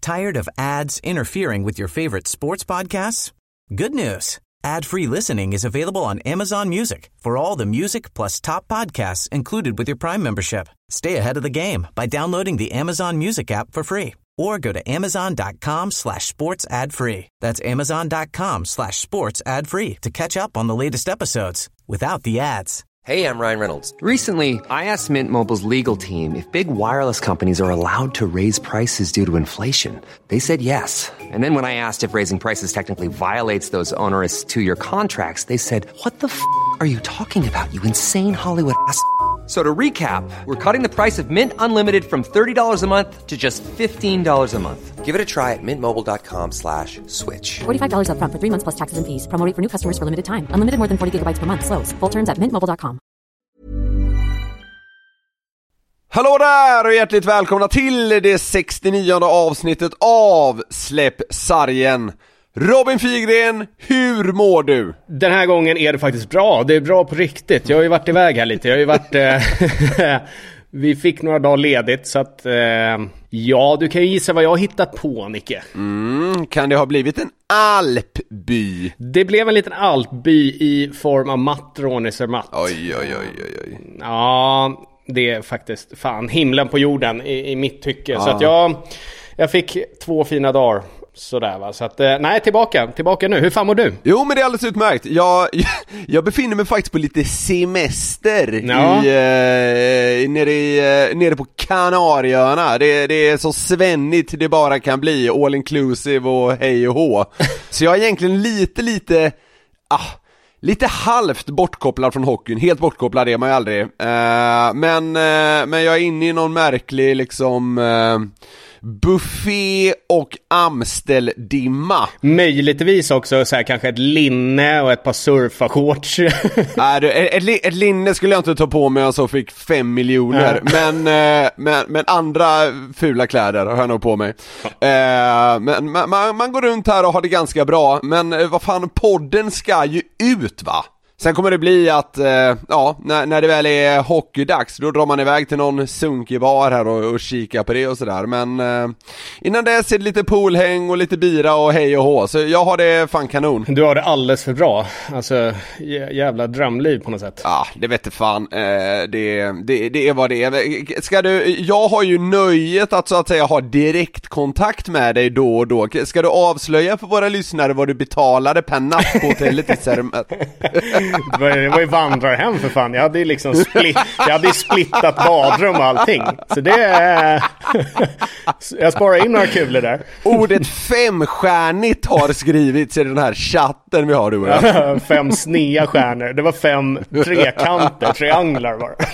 Tired of ads interfering with your favorite sports podcasts? Good news. Ad-free listening is available on Amazon Music for all the music plus top podcasts included with your Prime membership. Stay ahead of the game by downloading the Amazon Music app for free or go to amazon.com/sports ad free. That's amazon.com/sports ad free to catch up on the latest episodes without the ads. Hey, I'm Ryan Reynolds. Recently, I asked Mint Mobile's legal team if big wireless companies are allowed to raise prices due to inflation. They said yes. And then when I asked if raising prices technically violates those onerous 2-year contracts, they said, "What the f*** are you talking about, you insane Hollywood ass?" So to recap, we're cutting the price of Mint Unlimited from $30 a month to just $15 a month. Give it a try at mintmobile.com/switch. $45 up front for 3 months plus taxes and fees. Promo rate for new customers for limited time. Unlimited more than 40 gigabytes per month. Slows full terms at mintmobile.com. Hallå där och hjärtligt välkomna till det 69:e avsnittet av Släpp sargen. Robin Figren, hur mår du? Den här gången är det faktiskt bra. Det är bra på riktigt. Jag har ju varit iväg här lite. Jag har ju varit... vi fick några dagar ledigt så att... ja, du kan ju gissa vad jag har hittat på, Nicke. Kan det ha blivit en alpby? Det blev en liten alpby i form av mattronisematt. Oj. Ja, det är faktiskt fan himlen på jorden i mitt tycke. Ja. Så att jag fick 2 fina dagar. Sådär va, så att nej, tillbaka nu. Hur fan mår du? Jo, men det är alldeles utmärkt. Jag befinner mig faktiskt på lite semester. Ja. Nere på Kanarieöarna. Det är så svennigt det bara kan bli, all inclusive och hej och hå. Så jag är egentligen lite halvt bortkopplad från hockeyn. Helt bortkopplad är man ju aldrig. Men jag är inne i någon märklig liksom buffé och Amstel-dimma. Möjligtvis också så här, kanske ett linne och ett par surfarshorts. Ett linne skulle jag inte ta på mig, så fick 5 miljoner. Men andra fula kläder har jag nog på mig. Men man går runt här och har det ganska bra. Men vad fan, podden ska ju ut, va? Sen kommer det bli att, när det väl är hockeydags, då drar man iväg till någon sunkig bar här och kika på det och sådär. Men innan dess är det lite poolhäng och lite bira och hej och hå. Så jag har det fan kanon. Du har det alldeles för bra. Alltså, jävla drömliv på något sätt. Ja, det vet jag fan. Det är vad det är. Jag har ju nöjet att så att säga ha direktkontakt med dig då och då. Ska du avslöja för våra lyssnare vad du betalade per natt på hotellet i Särmet? Det var ju vandrarhem för fan. Jag hade ju liksom splittat badrum och allting. Så det jag sparar in några kulor där. Ordet 5-stjärnigt har skrivits i den här chatten vi har, du och jag. 5 snea stjärnor. Det var 5 trekanter, trianglar var det.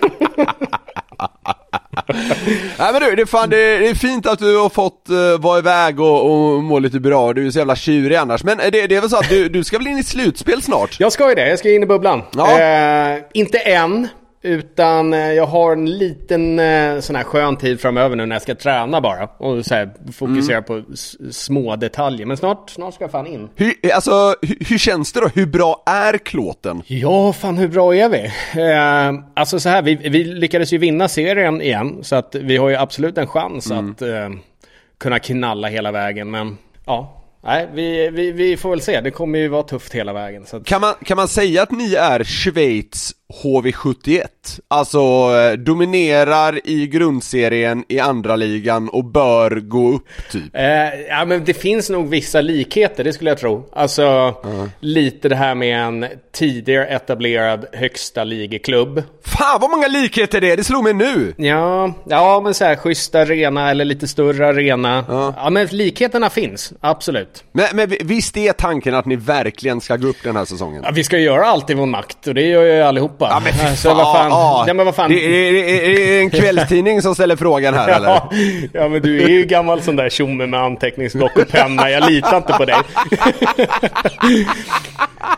Nej, men du, det är fint att du har fått vara iväg och må lite bra. Du är så jävla tjurig annars. Men det är väl så att du ska väl in i slutspel snart? Jag ska ju det, jag ska in i bubblan. Ja. Inte än, utan jag har en liten sån här skön tid framöver nu när jag ska träna bara. Och så här, fokusera på små detaljer. Men snart ska jag fan in. Hur känns det då? Hur bra är klåten? Ja, fan hur bra är vi? Alltså så här, vi lyckades ju vinna serien igen. Så att vi har ju absolut en chans att kunna knalla hela vägen. Men ja... Nej, vi får väl se. Det kommer ju vara tufft hela vägen. Så att... Kan man säga att ni är Schweiz HV71? Alltså dominerar i grundserien i andra ligan och bör gå upp typ? Ja, men det finns nog vissa likheter, det skulle jag tro. Alltså lite det här med en tidigare etablerad högsta ligeklubb. Fan vad många likheter det slog mig nu. Ja, men så här schyssta arena eller lite större arena. Ja, men likheterna finns, absolut. Men visst är tanken att ni verkligen ska gå upp den här säsongen? Ja, vi ska göra allt i vår makt och det gör ju allihopa. Ja, men så vad fan. Det är en kvällstidning som ställer frågan här, eller? Ja, men du är ju gammal sån där tjomme med anteckningsblock och penna. Jag litar inte på dig.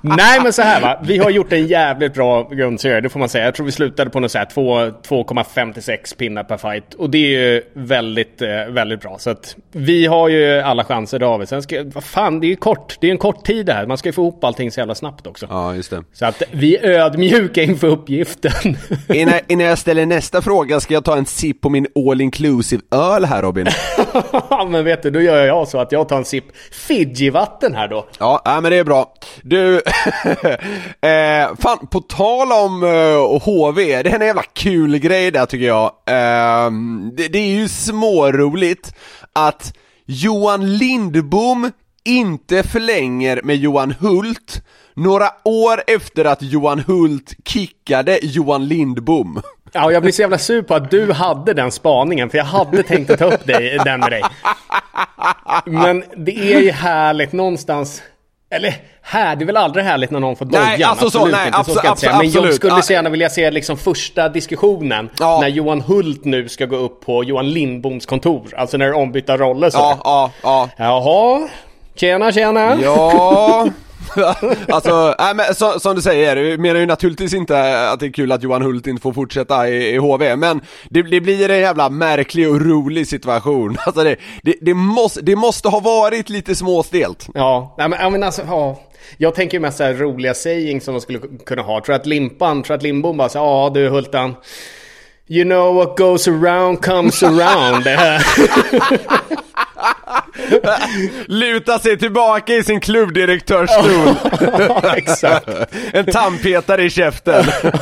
Nej, men så här va. Vi har gjort en jävligt bra grundserie, det får man säga. Jag tror vi slutade på något så här 2,56 pinnar per fight. Och det är ju väldigt, väldigt bra. Så att vi har ju alla chanser, David. Sen vad fan, det är ju kort. Det är en kort tid det här. Man ska ju få ihop allting så jävla snabbt också. Ja, just det. Så att vi är ödmjuka inför uppgiften. Innan jag ställer nästa fråga ska jag ta en sipp på min all-inclusive öl här, Robin. Men vet du, då gör jag så att jag tar en sipp Fiji-vatten här då. Ja, men det är bra. Du, fan, på tal om HV, det är en jävla kul grej där tycker jag. Det är ju småroligt att Johan Lindbom inte förlänger med Johan Hult några år efter att Johan Hult kickade Johan Lindbom. Ja, jag blir så jävla sur på att du hade den spaningen, för jag hade tänkt att ta upp den med dig. Men det är ju härligt någonstans. Eller det är väl aldrig härligt när någon får dojan. Nej, alltså absolut så, nej, inte, så ska jag säga. Men jag skulle så gärna vilja se liksom första diskussionen när Johan Hult nu ska gå upp på Johan Lindboms kontor. Alltså när det är ombytta roller så. Ja. Jaha, tjena. Ja. Alltså, men som du säger, jag menar ju naturligtvis inte att det är kul att Johan Hult inte får fortsätta i HV, men det blir en jävla märklig och rolig situation. Alltså det måste ha varit lite småstelt. Ja, men alltså, ja. Jag tänker ju mest så här roliga saying som de skulle kunna ha. Tror att Lindbom bara så, du Hultan, you know what goes around comes around. Luta sig tillbaka i sin klubbdirektörsstol. Exakt. En tandpetare i käften.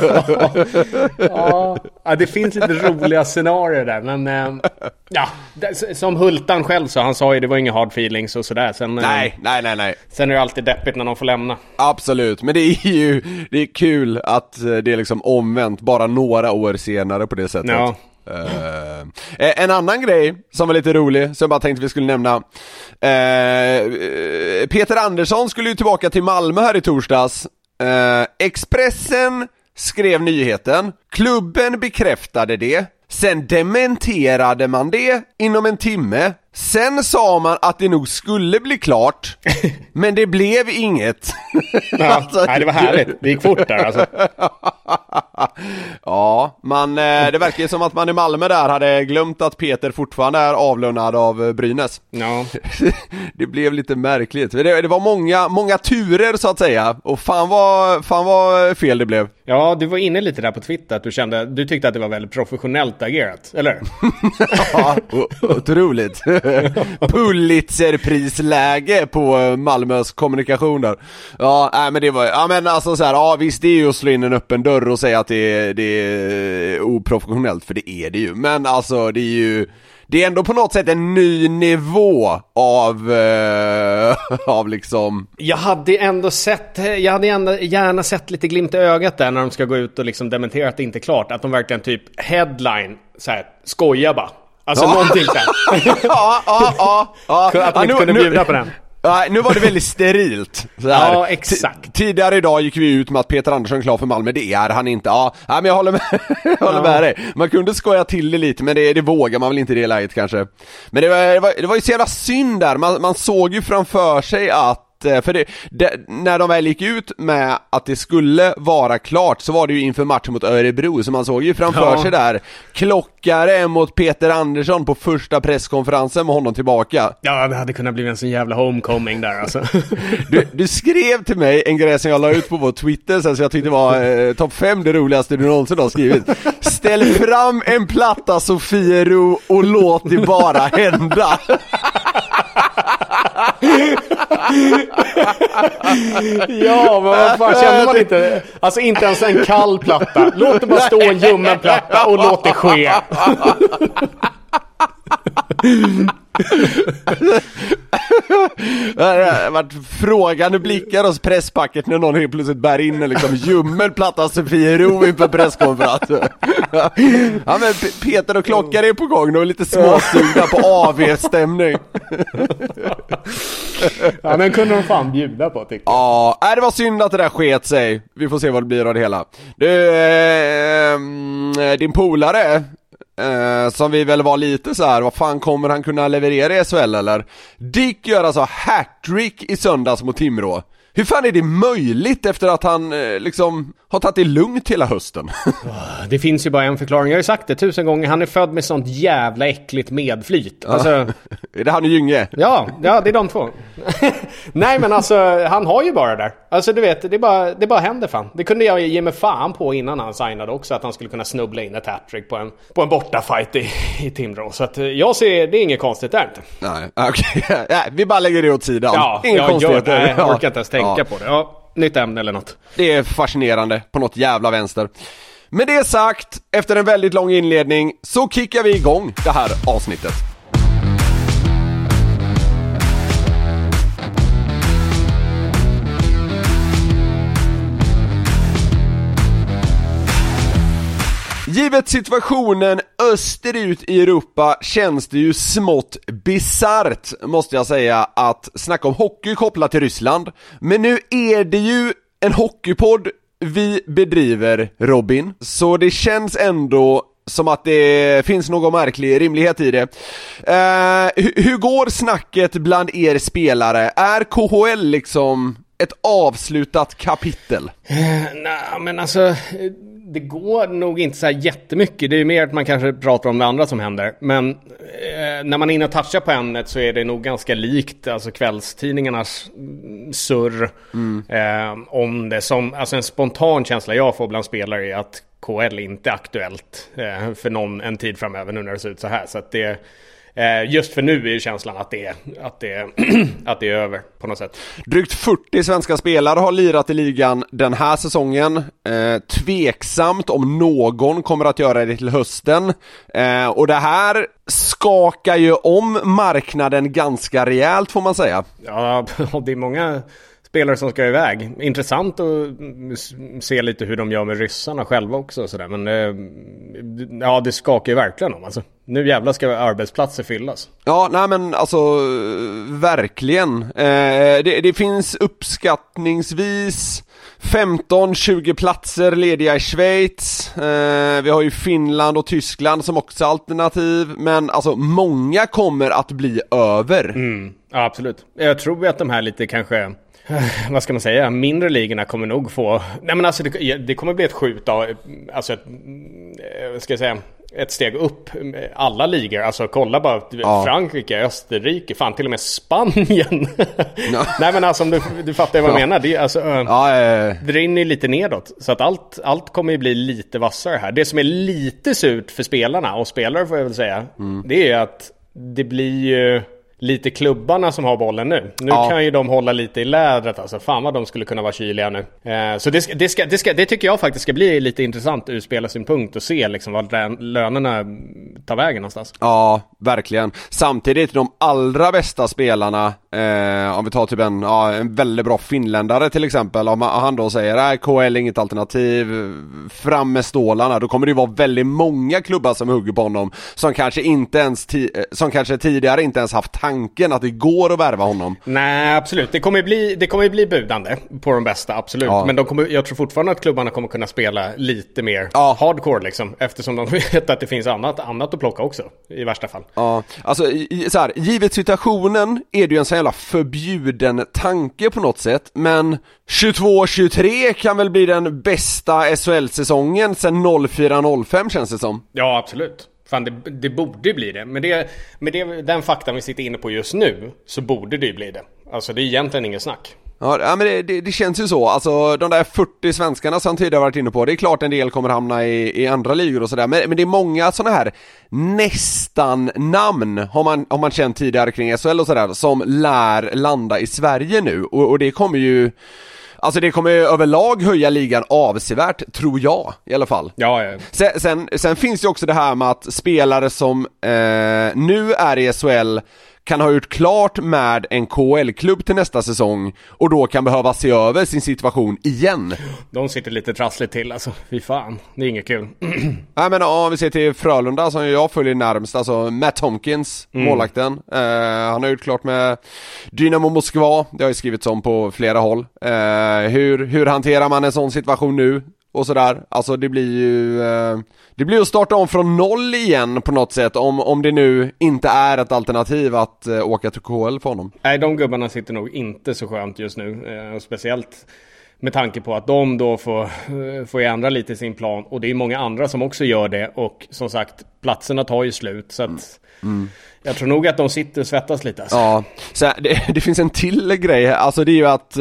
Ja, det finns lite roliga scenarier där. Men som Hultan själv sa, han sa ju det var inga hard feelings och sådär. Nej. Sen är det alltid deppigt när någon får lämna. Absolut, men det är kul att det är liksom omvänt bara några år senare på det sättet. Ja. En annan grej som var lite rolig, som jag bara tänkte vi skulle nämna, Peter Andersson skulle ju tillbaka till Malmö här i torsdags. Expressen skrev nyheten, klubben bekräftade det, sen dementerade man det inom en timme. Sen sa man att det nog skulle bli klart, men det blev inget. Ja, alltså, nej, det var härligt. Det gick fort där alltså. Ja, det verkar ju som att man i Malmö där hade glömt att Peter fortfarande är avlönad av Brynäs. Ja. Det blev lite märkligt. Det var många turer så att säga. Och fan vad fel det blev. Ja, du var inne lite där på Twitter att du tyckte att det var väldigt professionellt agerat, eller? Ja, otroligt. Pulitzerprisläge på Malmös kommunikation där. Ja, men det var, men alltså så här, visst det är ju att slå in en öppen dörr och säga att det är oprofessionellt, för det är det ju. Men alltså det är ändå på något sätt en ny nivå av liksom. Jag hade gärna sett lite glimt i ögat där när de ska gå ut och liksom dementera att det inte är klart, att de verkligen typ headline så här, skoja bara. Alltså någonting där. Att man inte kunde bjuda på den. Nu var det väldigt sterilt. Ja, exakt. Tidigare idag gick vi ut med att Peter Andersson är klar för Malmö. Det är han inte. Men jag håller med dig. Man kunde skoja till det lite, men det vågar man väl inte i det läget kanske. Men det var ju så jävla synd där. Man såg ju framför sig att för när de väl gick ut med att det skulle vara klart, så var det ju inför matchen mot Örebro, så man såg ju framför sig där klockare mot Peter Andersson på första presskonferensen med honom tillbaka. Ja, det hade kunnat bli en sån jävla homecoming där alltså. Du skrev till mig en grej som jag la ut på vår Twitter sen, så jag tyckte det var topp 5 det roligaste du någonsin har skrivit. Ställ fram en platta Sofiero och låt det bara hända. Ja, men vad fan, känner man inte? Alltså inte ens en kall platta. Låt det bara stå en ljummen platta och låt det ske. Det har varit frågande blickar hos presspacket när någon helt plötsligt bär in en liksom ljummen platta Sofiero inför presskonferensen. Ja, men Peter och Klockar är på gång. De är lite småsugna på AV-stämning. Ja, men kunde de fan bjuda på, tycker jag. Ja, det var synd att det där sket sig. Vi får se vad det blir av det hela. Din polare, som vi väl var lite så här, vad fan kommer han kunna leverera i SHL eller? Dick gör alltså hattrick i söndags mot Timrå. Hur fan är det möjligt efter att han liksom har tagit det lugnt hela hösten? Det finns ju bara en förklaring. Jag har ju sagt det 1000 gånger. Han är född med sånt jävla äckligt medflyt. Alltså, är det han och Gynge? Ja, det är de två. Nej, men alltså, han har ju bara där. Alltså, du vet, det bara händer fan. Det kunde jag ge mig fan på innan han signade också. Att han skulle kunna snubbla in ett hattrick på en bortafight i Timrå. Så att jag ser, det är inget konstigt där inte. Nej, okej. Okay. Vi bara lägger det åt sidan. Ja, inget konstigt. Jag orkar inte ens tänka på det. Ja, nytt ämne eller något. Det är fascinerande på något jävla vänster. Med det sagt, efter en väldigt lång inledning så kickar vi igång det här avsnittet. Givet situationen österut i Europa känns det ju smått bizarrt, måste jag säga, att snacka om hockey kopplat till Ryssland. Men nu är det ju en hockeypodd vi bedriver, Robin. Så det känns ändå som att det finns någon märklig rimlighet i det. Hur går snacket bland er spelare? Är KHL liksom ett avslutat kapitel? Nej, men alltså, det går nog inte så här jättemycket. Det är ju mer att man kanske pratar om det andra som händer. Men när man är inne och touchar på ämnet så är det nog ganska likt alltså kvällstidningarnas surr om det. Som, alltså en spontan känsla jag får bland spelare är att KHL inte är aktuellt för en tid framöver nu när det ser ut så här. Så att det just för nu är känslan att det är över på något sätt. Drygt 40 svenska spelare har lirat i ligan den här säsongen. Tveksamt om någon kommer att göra det till hösten. Och det här skakar ju om marknaden ganska rejält, får man säga. Ja, det är många spelare som ska iväg. Intressant att se lite hur de gör med ryssarna själva också och sådär. Men ja, det skakar ju verkligen om. Alltså, nu jävla ska arbetsplatser fyllas. Ja, nej men alltså verkligen. Det finns uppskattningsvis 15-20 platser lediga i Schweiz. Vi har ju Finland och Tyskland som också alternativ. Men alltså många kommer att bli över. Ja, absolut. Jag tror att de här lite kanske, vad ska man säga, mindre ligorna kommer nog få, nej men alltså det kommer bli ett skjut av, alltså ska jag säga, ett steg upp alla ligor. Alltså kolla bara Frankrike, Österrike, fan till och med Spanien. Nej men alltså om du fattar vad jag menar. Det, alltså, det rinner lite nedåt. Så att allt kommer ju bli lite vassare här. Det som är lite surt för spelarna, och spelare får jag väl säga, det är att det blir ju lite klubbarna som har bollen nu. Nu kan ju de hålla lite i lädret. Alltså fan vad de skulle kunna vara kyliga nu. Så det tycker jag faktiskt ska bli lite intressant ur spelarsynpunkt och se liksom vad lönerna tar vägen någonstans. Ja, verkligen. Samtidigt de allra bästa spelarna, om vi tar typ en väldigt bra finländare till exempel, om han då säger KHL är inget alternativ, fram med stålarna, då kommer det ju vara väldigt många klubbar som hugger på honom som kanske inte ens som kanske tidigare inte ens haft tanken att det går att värva honom. Nej, absolut. Det kommer bli budande på de bästa, absolut. Ja. Men jag tror fortfarande att klubbarna kommer kunna spela lite mer hardcore liksom, eftersom de vet att det finns annat att plocka också i värsta fall. Ja, alltså så här, givet situationen är det ju en sån jävla förbjuden tanke på något sätt, men 22-23 kan väl bli den bästa SHL-säsongen sedan 04-05 känns det som. Ja, absolut. Fan, det borde bli det. Med den faktan vi sitter inne på just nu så borde det bli det. Alltså det är egentligen ingen snack. Ja, men det känns ju så. Alltså de där 40 svenskarna som tidigare varit inne på, det är klart en del kommer hamna i andra ligor och sådär. Men det är många sådana här nästan namn har man känt tidigare kring SHL och sådär, som lär landa i Sverige nu. Och det kommer ju, alltså det kommer överlag höja ligan avsevärt, tror jag i alla fall. Ja. Sen finns det också det här med att spelare som nu är i SHL kan ha gjort klart med en KHL-klubb till nästa säsong och då kan behöva se över sin situation igen. De sitter lite trassligt till, alltså. Fy fan, det är inget kul. Nej, men om vi ser till Frölunda som jag följer närmst, alltså Matt Tomkins, målvakten. Han har gjort klart med Dynamo Moskva. Det har ju skrivits om på flera håll. Hur hanterar man en sån situation nu? och sådär. Alltså det blir ju att starta om från noll igen på något sätt, om det nu inte är ett alternativ att åka till KHL för honom. Nej, de gubbarna sitter nog inte så skönt just nu, speciellt med tanke på att de då får ändra lite sin plan, och det är många andra som också gör det, och som sagt, platserna tar ju slut, så att jag tror nog att de sitter och svettas lite alltså. Ja, så det finns en till grej, alltså det är ju att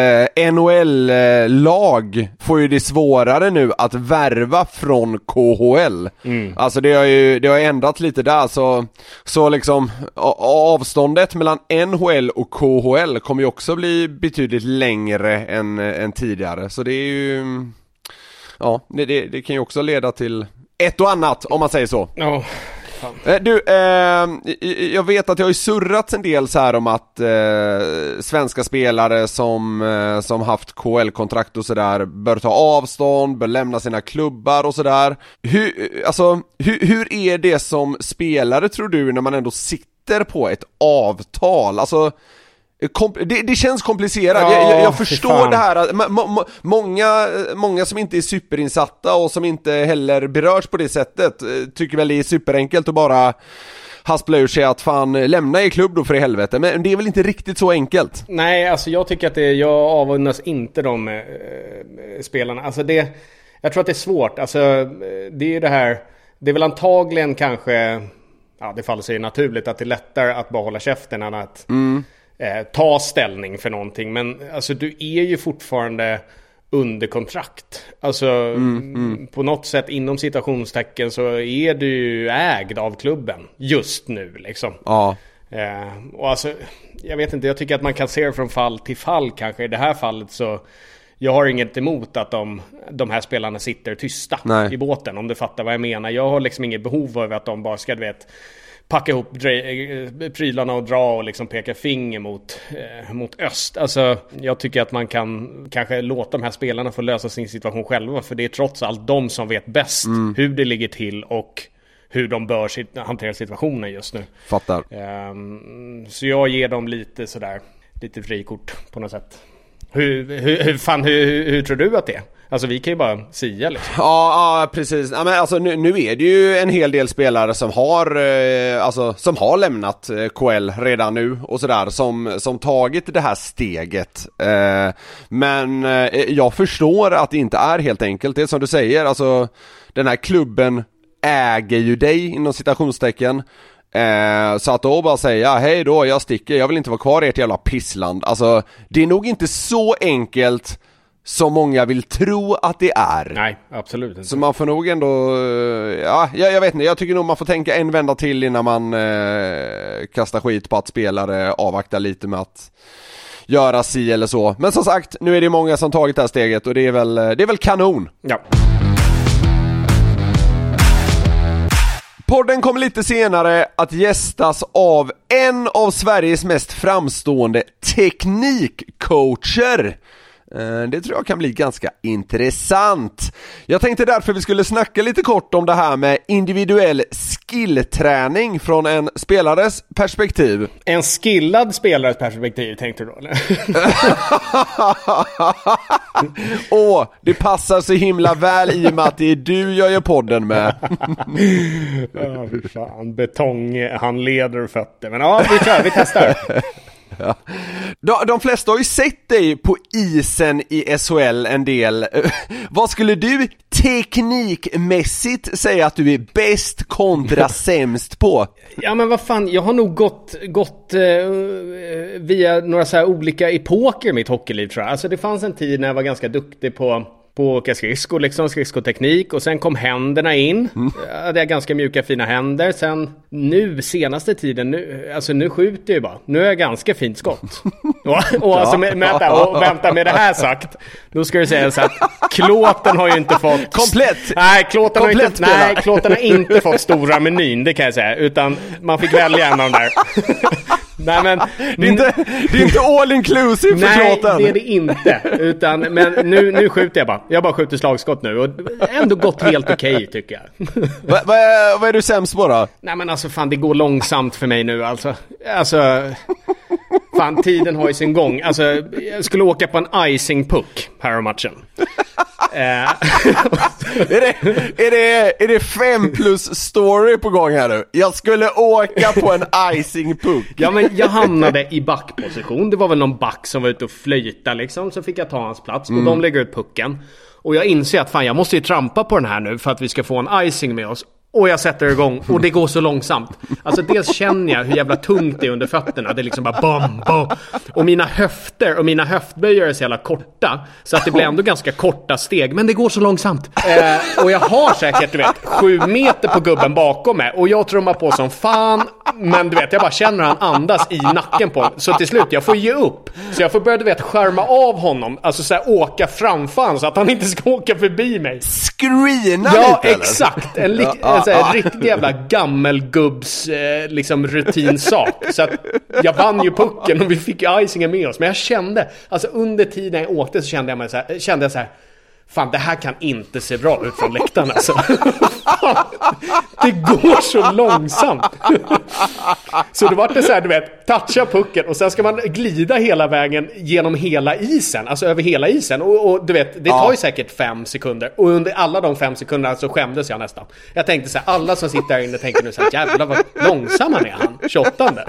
NHL-lag får ju det svårare nu att värva från KHL. Alltså det har ju ändrat lite där, så liksom avståndet mellan NHL och KHL kommer ju också bli betydligt längre än tidigare, så det är ju, ja, det kan ju också leda till ett och annat, om man säger så. Ja. Du, jag vet att jag har ju surrat en del så här om att svenska spelare som haft KHL-kontrakt och sådär bör ta avstånd, bör lämna sina klubbar och sådär. Hur är det som spelare, tror du, när man ändå sitter på ett avtal? Alltså, det känns komplicerat. Ja, jag förstår det här. Många som inte är superinsatta och som inte heller berörs på det sättet tycker väl det är superenkelt att bara haspla ur sig att fan, lämna er klubb då för i helvete. Men det är väl inte riktigt så enkelt? Nej, alltså jag tycker att jag avundas inte de spelarna. Alltså jag tror att det är svårt. Alltså det är ju det här, det är väl antagligen kanske, ja, det faller sig naturligt att det är lättare att bara hålla käften än att ta ställning för någonting. Men alltså du är ju fortfarande under kontrakt. Alltså på något sätt inom citationstecken så är du ju ägd av klubben just nu liksom. Ja. Och alltså jag vet inte, jag tycker att man kan se det från fall till fall kanske. I det här fallet så jag har inget emot att de här spelarna sitter tysta i båten, om du fattar vad jag menar. Jag har liksom inget behov av att de bara ska, du vet, packa ihop prylarna och dra och liksom peka finger mot öst. Alltså, jag tycker att man kan kanske låta de här spelarna få lösa sin situation själva, för det är trots allt de som vet bäst hur det ligger till och hur de bör hantera situationen just nu. Fattar. Så jag ger dem lite frikort på något sätt. Hur tror du att det är? Alltså vi kan ju bara sia liksom. Ja, precis. Ja, men alltså nu är det ju en hel del spelare som har lämnat KHL redan nu och sådär, som tagit det här steget. Men jag förstår att det inte är helt enkelt. Det är som du säger, alltså den här klubben äger ju dig inom citationstecken. Så att då bara säga hej då, jag sticker, jag vill inte vara kvar i ert jävla pissland. Alltså det är nog inte så enkelt som många vill tro att det är. Nej, absolut inte. Så man får nog ändå, jag vet inte, jag tycker nog man får tänka en vända till innan man kastar skit på att spelare avvaktar lite med att göra si eller så. Men som sagt, nu är det många som tagit det här steget och det är väl kanon. Ja. Podden kommer lite senare att gästas av en av Sveriges mest framstående teknikcoacher. Det tror jag kan bli ganska intressant. Jag tänkte därför vi skulle snacka lite kort om det här med individuell skillträning från en spelares perspektiv. En skillad spelares perspektiv tänkte du då, eller? Det passar så himla väl i och med att det är du jag gör podden med. Ja, fy fan. Betong, han leder fötter. Men ja, vi testar. Ja. De flesta har ju sett dig på isen i SHL en del. Vad skulle du teknikmässigt säga att du är bäst kontra sämst på? Ja, men vad fan, jag har nog gått via några så här olika epoker i mitt hockeyliv, tror jag. Alltså det fanns en tid när jag var ganska duktig på åka skridsko, liksom skridskoteknik, och sen kom händerna in. Det är ganska mjuka fina händer. Sen nu senaste tiden nu skjuter jag ju bara. Nu är jag ganska fint skott. Och alltså vänta med det här sagt. Då ska du säga så att Klåten har ju inte fått komplett. Nej, Klåten har inte fått stora menyn, det kan jag säga, utan man fick välja en av de där. Nej, men det är inte all inclusive för Klåten. Nej, det är det inte. Men nu skjuter jag bara. Jag bara skjuter slagskott nu och ändå gått helt okej, tycker jag. Vad är du sämst på då? Nej, men alltså fan, det går långsamt för mig nu alltså fan, tiden har ju sin gång. Alltså jag skulle åka på en icing puck här om matchen. Är det 5+ story på gång här nu? Jag skulle åka på en icing-puck. Ja, men jag hamnade i backposition. Det var väl någon back som var ute och flöjta liksom. Så fick jag ta hans plats och de lägger ut pucken. Och jag inser att fan, jag måste ju trampa på den här nu för att vi ska få en icing med oss. Och jag sätter igång och det går så långsamt. Alltså dels känner jag hur jävla tungt det är under fötterna. Det är liksom bara bam, bam. Och mina höfter och mina höftböjar är så jävla korta. Så att det blir ändå ganska korta steg. Men det går så långsamt. Och jag har säkert, du vet, 7 meter på gubben bakom mig. Och jag trummar på som fan. Men du vet, jag bara känner han andas i nacken på honom. Så till slut, jag får ge upp. Så jag får börja, du vet, skärma av honom. Alltså så här, åka framför han så att han inte ska åka förbi mig. Screena ja, lite, exakt. En riktig jävla gammelgubbs liksom rutinsak. Så att jag vann ju pucken och vi fick ju icingen med oss. Men jag kände, alltså under tiden jag åkte så kände jag så här, fan, det här kan inte se bra ut från läktaren alltså. Det går så långsamt. Så det var det så här, du vet, toucha pucken och sen ska man glida hela vägen genom hela isen, alltså över hela isen och du vet, det tar ju säkert 5 sekunder och under alla de 5 sekunderna så skämdes jag nästan. Jag tänkte så här, alla som sitter här inne tänker nu så här, jävlar vad långsam han är, han 28:e.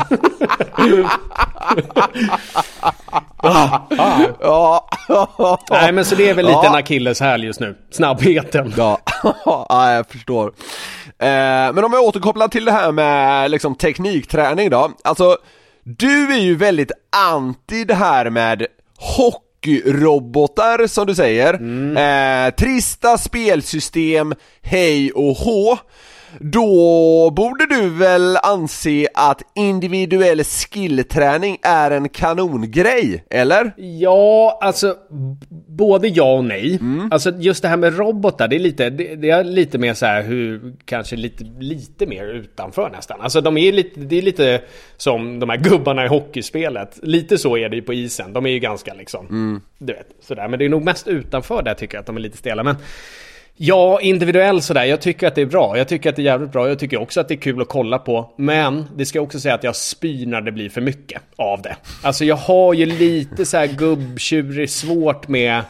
Nej, men så det är väl lite en Achilles häl just nu. Snabbheten. Ja, jag förstår. Men om jag återkopplar till det här med liksom teknikträning då. Alltså, du är ju väldigt anti det här med hockeyrobotar som du säger. Trista spelsystem, hej och hå. Då borde du väl anse att individuell skillträning är en kanongrej, eller? Ja, alltså både ja och nej. Alltså just det här med robotar, det är lite mer så här hur kanske lite mer utanför nästan. Alltså det är lite som de här gubbarna i hockeyspelet. Lite så är det ju på isen. De är ju ganska liksom du vet, sådär, men det är nog mest utanför där tycker jag att de är lite stela, men ja, individuellt sådär. Jag tycker att det är bra. Jag tycker att det är jävligt bra. Jag tycker också att det är kul att kolla på. Men det ska också säga att jag spyr när det blir för mycket av det. Alltså jag har ju lite så här gubbtjurig svårt med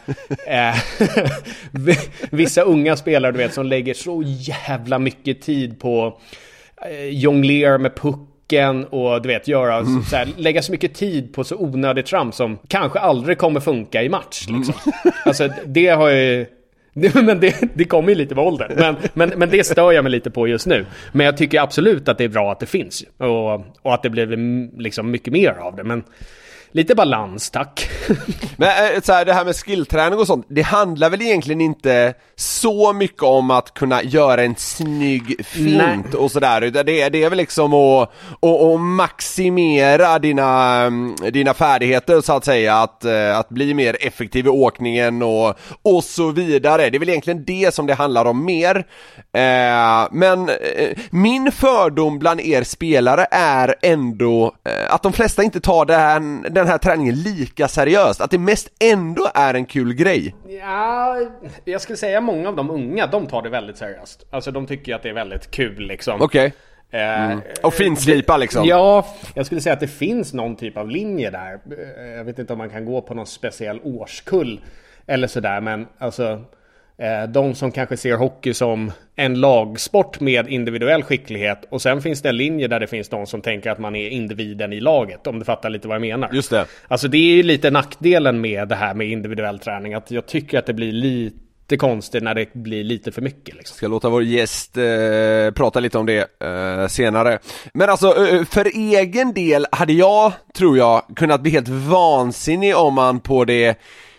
vissa unga spelare, du vet, som lägger så jävla mycket tid på jonglera med pucken och du vet göra så här, lägga så mycket tid på så onödigt tramp som kanske aldrig kommer funka i match liksom. Alltså det har ju men det kommer ju lite med åldern. Men det stör jag mig lite på just nu. Men jag tycker absolut att det är bra att det finns. Och att det blir liksom mycket mer av det. Men lite balans, tack. Men så här, det här med skillträning och sånt, det handlar väl egentligen inte så mycket om att kunna göra en snygg fint och sådär. Det är väl liksom att maximera dina färdigheter så att säga, att bli mer effektiv i åkningen och så vidare. Det är väl egentligen det som det handlar om mer. Men min fördom bland er spelare är ändå att de flesta inte tar den här träningen lika seriöst, att det mest ändå är en kul grej. Ja, jag skulle säga många av de unga, de tar det väldigt seriöst. Alltså de tycker att det är väldigt kul liksom. Okej. Och finslipa liksom. Ja, jag skulle säga att det finns någon typ av linje där. Jag vet inte om man kan gå på någon speciell årskull eller sådär, men alltså de som kanske ser hockey som en lagsport med individuell skicklighet, och sen finns det en linje där det finns de som tänker att man är individen i laget, om du fattar lite vad jag menar. Just det. Alltså det är ju lite nackdelen med det här med individuell träning, att jag tycker att det blir lite konstigt när det blir lite för mycket liksom. Ska låta vår gäst prata lite om det senare. Men alltså för egen del hade jag, tror jag, kunnat bli helt vansinnig om man på det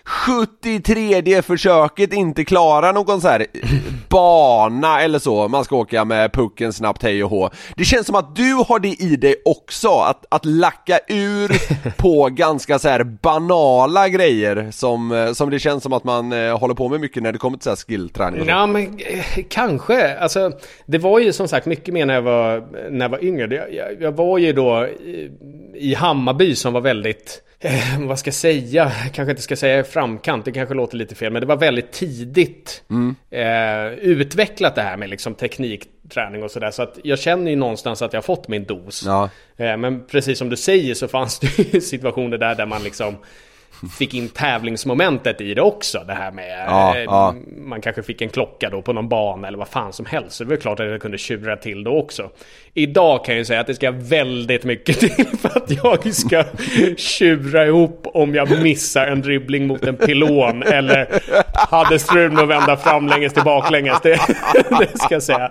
73 försöket inte klara någon så här bana eller så. Man ska åka med pucken snabbt, hej och hå. Det känns som att du har det i dig också, att lacka ur på ganska så här banala grejer som det känns som att man håller på med mycket när det kommer till så här skillträning. Ja, men kanske. Alltså, det var ju som sagt mycket mer när jag var yngre. Jag var ju då i Hammarby som var väldigt vad ska jag säga? Kanske inte ska säga framkant, det kanske låter lite fel, men det var väldigt tidigt utvecklat det här med liksom teknikträning och sådär, så att jag känner ju någonstans att jag har fått min dos. Ja. Men precis som du säger så fanns det ju situationer där man liksom fick in tävlingsmomentet i det också. Det här med man kanske fick en klocka då på någon bana eller vad fan som helst. Så det var klart att jag kunde tjura till då också. Idag kan jag säga att det ska väldigt mycket till för att jag ska tjura ihop om jag missar en dribbling mot en pylon eller hade strul med att vända framlänges till baklänges. Det ska jag säga.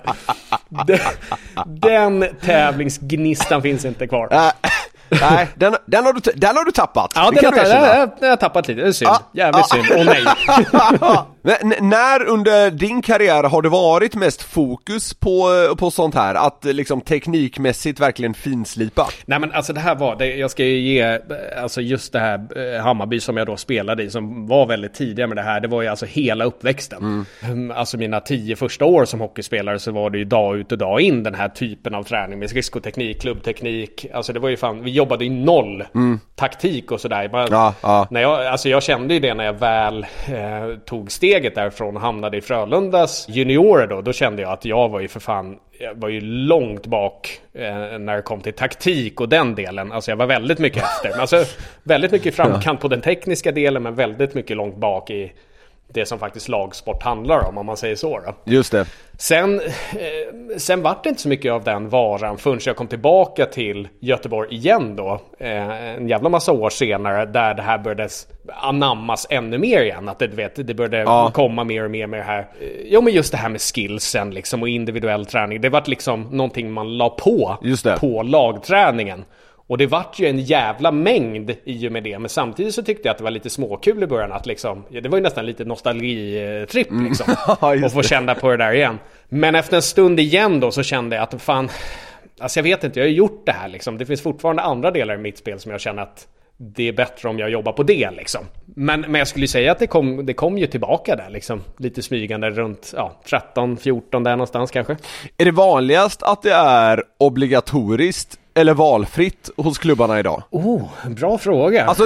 Den tävlingsgnistan finns inte kvar. Nej, den har du tappat. Ja, den har jag tappat lite. Det är synd. Jävligt synd. Åh nej. Men när under din karriär har det varit mest fokus på sånt här? Att liksom teknikmässigt verkligen finslipa? Nej, men alltså det här var det, jag ska ju ge alltså just det här Hammarby som jag då spelade i, som var väldigt tidiga med det här. Det var ju alltså hela uppväxten. Alltså mina 10 första år som hockeyspelare så var det ju dag ut och dag in den här typen av träning med skridskoteknik, klubbteknik. Alltså det var ju fan, vi jobbade i noll taktik och sådär. När jag kände ju det när jag väl tog steget därifrån och hamnade i Frölundas juniorer då kände jag att jag var ju för fan, jag var ju långt bak när det kom till taktik och den delen. Alltså jag var väldigt mycket efter. Alltså väldigt mycket framkant på den tekniska delen, men väldigt mycket långt bak i det som faktiskt lagsport handlar om man säger så då. Just det. Sen var det inte så mycket av den varan förrän jag kom tillbaka till Göteborg igen då. En jävla massa år senare, där det här började anammas ännu mer igen. Att det började komma mer och mer med det här. Jo, men just det här med skillsen liksom, och individuell träning. Det var liksom någonting man la på lagträningen. Och det vart ju en jävla mängd i och med det. Men samtidigt så tyckte jag att det var lite småkul i början. Att liksom, det var ju nästan lite nostalgitripp liksom. Och få känna på det där igen. Men efter en stund igen då så kände jag att fan, alltså jag vet inte, jag har gjort det här liksom. Det finns fortfarande andra delar i mitt spel som jag känner att det är bättre om jag jobbar på det liksom. Men jag skulle säga att det kom ju tillbaka där liksom. Lite smygande runt 13-14 där någonstans kanske. Är det vanligast att det är obligatoriskt eller valfritt hos klubbarna idag? Bra fråga. Alltså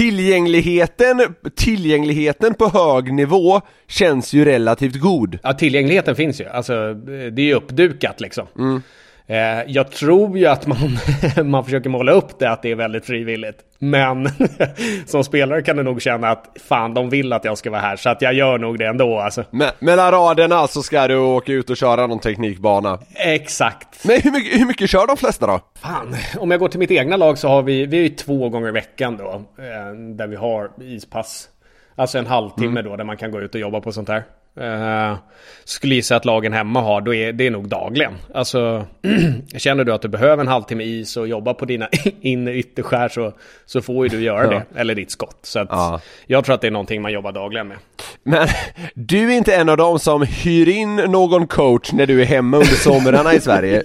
tillgängligheten på hög nivå känns ju relativt god. Ja, tillgängligheten finns ju. Alltså det är ju uppdukat liksom. Jag tror ju att man försöker måla upp det att det är väldigt frivilligt. Men som spelare kan du nog känna att fan, de vill att jag ska vara här. Så att jag gör nog det ändå alltså. Mellan raderna så ska du åka ut och köra någon teknikbana. Exakt. Men hur mycket kör de flesta då? Fan, om jag går till mitt egna lag så har vi är 2 gånger i veckan då. Där vi har ispass. Alltså en halvtimme då där man kan gå ut och jobba på sånt här. Skulle gissa att lagen hemma har, då är det nog dagligen. Alltså känner du att du behöver en halvtimme is och jobba på dina inre ytterskär så får ju du göra det, eller ditt skott. Så att jag tror att det är någonting man jobbar dagligen med. Men du är inte en av dem som hyr in någon coach när du är hemma under somrarna i Sverige?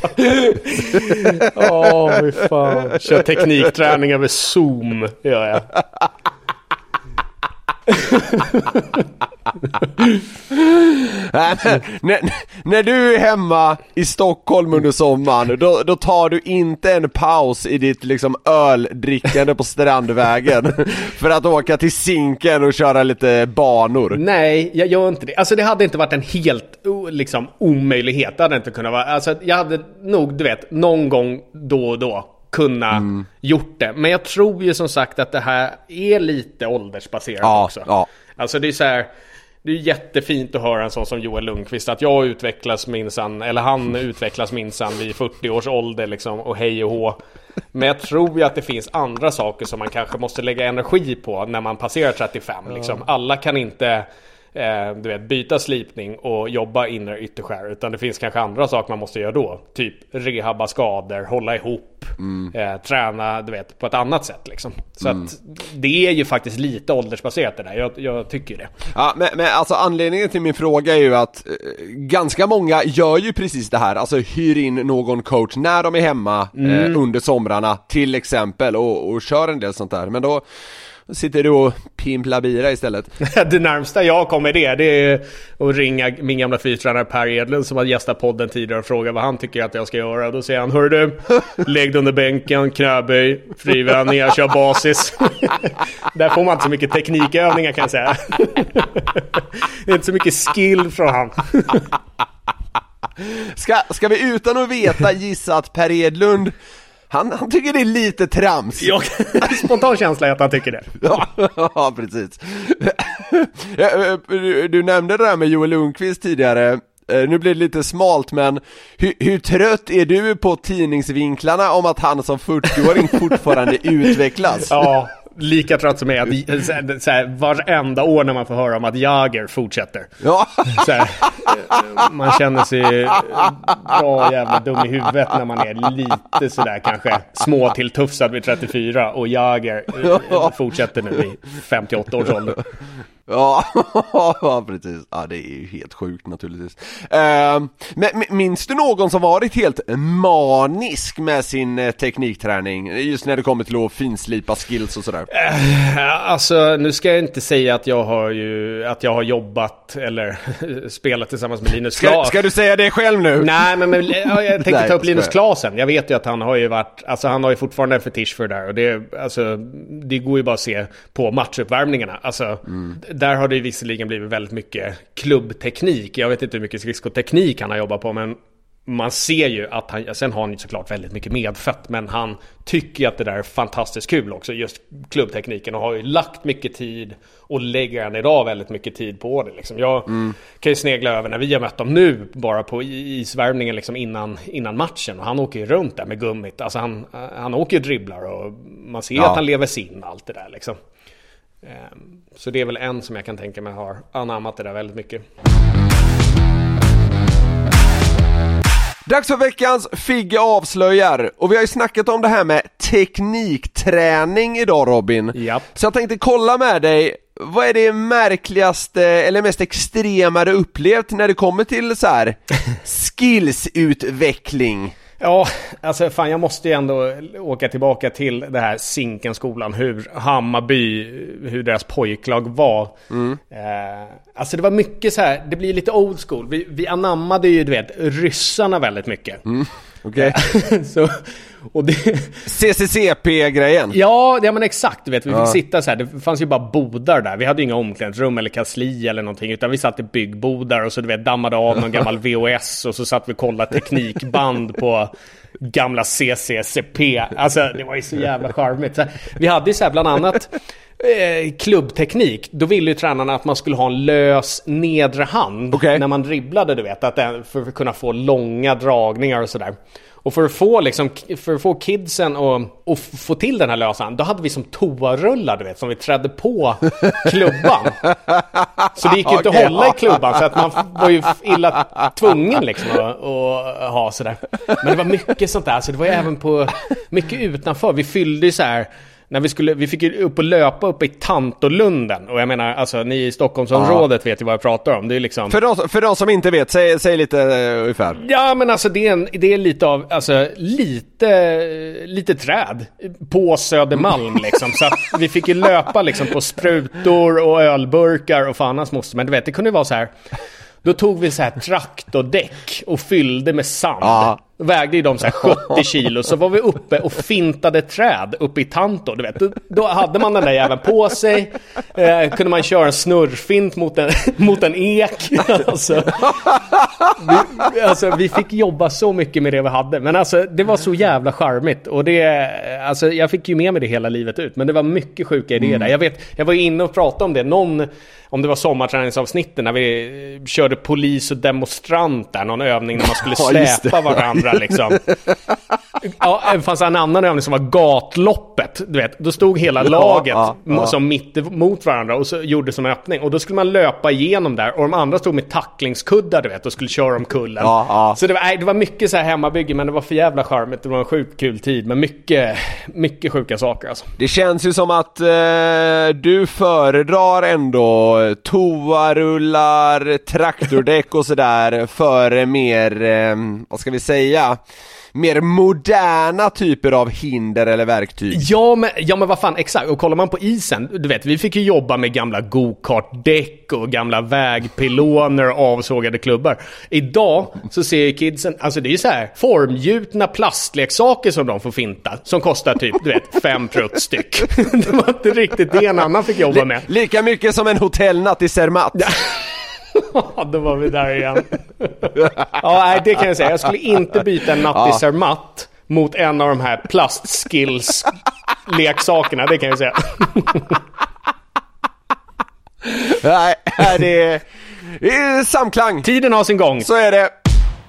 Fy fan. Kör teknikträning över Zoom, gör jag. När du är hemma i Stockholm under sommaren, då tar du inte en paus i ditt liksom öldrickande på Strandvägen för att åka till Zinken och köra lite banor. Nej, jag gör inte det. Alltså det hade inte varit en helt liksom omöjlighet. Det hade inte kunnat vara. Alltså jag hade nog, du vet, någon gång då och då kunna gjort det. Men jag tror ju som sagt att det här är lite åldersbaserat också. Ja. Alltså det är så här, det är jättefint att höra en sån som Joel Lundqvist att jag utvecklas minsann, eller han utvecklas minsann vid 40 års ålder liksom, och hej och hå. Men jag tror ju att det finns andra saker som man kanske måste lägga energi på när man passerar 35 liksom. Alla kan inte byta slipning och jobba inre ytterskär, utan det finns kanske andra saker man måste göra då, typ rehabba skador, hålla ihop, träna på ett annat sätt liksom. Så att det är ju faktiskt lite åldersbaserat det där, jag tycker det. Ja, men alltså anledningen till min fråga är ju att ganska många gör ju precis det här, alltså hyr in någon coach när de är hemma under somrarna till exempel och kör en del sånt där, men då sitter du och pimplar bira istället. Det närmsta jag kommer det är att ringa min gamla fyrtränare Per Edlund som har gästat podden tidigare och fråga vad han tycker att jag ska göra. Då säger han, hör du, lägg dig under bänken, knäböj, frivändningar, kör basis. Där får man inte så mycket teknikövningar kan jag säga. Det är inte så mycket skill från han. Ska vi utan att veta gissa att Per Edlund Han tycker det är lite trams. Ja, spontan känsla är att han tycker det. Ja, precis. Du nämnde det där med Joel Lundqvist tidigare. Nu blir det lite smalt, men hur trött är du på tidningsvinklarna om att han som 40-åring fortfarande utvecklas? Ja, lika trött som jag. Så här, varenda år när man får höra om att Jagr fortsätter. Ja. Så här, man känner sig bra jävla dum i huvudet när man är lite sådär kanske småtilltufsad vid 34 och Jagr fortsätter nu i 58 års ålder. Ja, precis. Ja, det är ju helt sjukt naturligtvis. Men minns du någon som varit helt manisk med sin teknikträning? Just när det kommer till att finslipa skills och sådär. Alltså, nu ska jag inte säga att jag har jobbat eller spelat tillsammans med Linus Klasen. Ska du säga det själv nu? Nej, men jag tänkte ta upp Linus Klasen. Jag vet ju att han har ju varit, alltså han har ju fortfarande en fetisch för det där. Och det går ju bara att se på matchuppvärmningarna. Alltså, där har det visserligen blivit väldigt mycket klubbteknik. Jag vet inte hur mycket skridskoteknik han har jobbat på, men man ser ju att sen har han ju såklart väldigt mycket medfött, men han tycker ju att det där är fantastiskt kul också, just klubbtekniken, och har ju lagt mycket tid och lägger han idag väldigt mycket tid på det liksom. Jag kan ju snegla över när vi har mött dem nu bara på isvärmningen liksom innan matchen, och han åker ju runt där med gummit, alltså han åker ju dribblar och man ser att han lever sin allt det där liksom. Så det är väl en som jag kan tänka mig har anammat det där väldigt mycket. Dags för veckans Figge avslöjar. Och vi har ju snackat om det här med teknikträning idag, Robin. Japp. Så jag tänkte kolla med dig, vad är det märkligaste eller mest extrema du upplevt när det kommer till så här skillsutveckling? Ja, alltså fan, jag måste ju ändå åka tillbaka till det här Zinkenskolan, hur Hammarby, hur deras pojklag var. Alltså det var mycket så här, det blir lite old school. Vi anammade ju, du vet, ryssarna väldigt mycket. Okej. Så, och det... CCCP-grejen. Ja, men exakt, du vet, vi fick sitta så här, det fanns ju bara bodar där. Vi hade ju inga omklädningsrum eller kansli eller någonting, utan vi satt i byggbodar och så, du vet, dammade av någon gammal VHS och så satt vi och kollade teknikband på gamla CCCP. Alltså det var ju så jävla charmigt. Så här, vi hade ju så här bland annat klubbteknik. Då ville ju tränarna att man skulle ha en lös nedre hand när man dribblade, du vet, för att kunna få långa dragningar och sådär. Och för att få kidsen och få till den här lösan, då hade vi som toarullar, du vet, som vi trädde på klubban. Så det gick ju inte att hålla i klubban, så att man var ju illa tvungen liksom att ha sådär. Men det var mycket sånt där, så det var ju även på mycket utanför. Vi fyllde ju så här, när vi fick ju upp och löpa upp i Tantolunden. Och jag menar, alltså ni i Stockholmsområdet vet ju vad jag pratar om. Det är liksom... För de som inte vet, säg lite ungefär. Ja, men alltså det är lite av, alltså lite träd på Södermalm liksom. Så att vi fick ju löpa liksom på sprutor och ölburkar och fan hans moster. Men du vet, det kunde vara så här. Då tog vi så här traktordäck och fyllde med sand. Vägde ju de så här 70 kilo. Så var vi uppe och fintade träd uppe i Tanto, du vet. Då hade man den där jäveln på sig. Kunde man köra en snurrfint mot en ek. Vi fick jobba så mycket med det vi hade. Men alltså det var så jävla charmigt. Och jag fick ju med mig det hela livet ut. Men det var mycket sjuka idéer där. Jag var ju inne och pratade om det. Om det var sommarträningsavsnitten när vi körde polis och demonstrant där, någon övning när man skulle släpa varandra liksom. Ja, det fanns en annan övning som var gatloppet, du vet. Då stod hela laget som mitt emot varandra och så gjorde som en öppning. Och då skulle man löpa igenom där. Och de andra stod med tacklingskuddar, du vet, och skulle köra om kullen. Så det var mycket så här hemmabygge, men det var för jävla charmigt. Det var en sjukt kul tid, men mycket sjuka saker alltså. Det känns ju som att du föredrar ändå toarullar, traktordäck och sådär för mer, vad ska vi säga, mer moderna typer av hinder eller verktyg. Ja men vad fan, exakt. Och kollar man på isen, du vet, vi fick ju jobba med gamla go-kart-däck och gamla vägpiloner och avsågade klubbar. Idag så ser ju kidsen, alltså det är ju så här formgjutna plastleksaker som de får finta, som kostar typ, du vet, 5 prutt styck. Det var inte riktigt det en annan fick jobba med. Lika mycket som en hotellnatt i Zermatt. Då var vi där igen. Ja, nej, det kan jag säga. Jag skulle inte byta en natt i Zermatt mot en av de här plastskills-leksakerna, det kan jag säga. Nej, det är samklang. Tiden har sin gång. Så är det.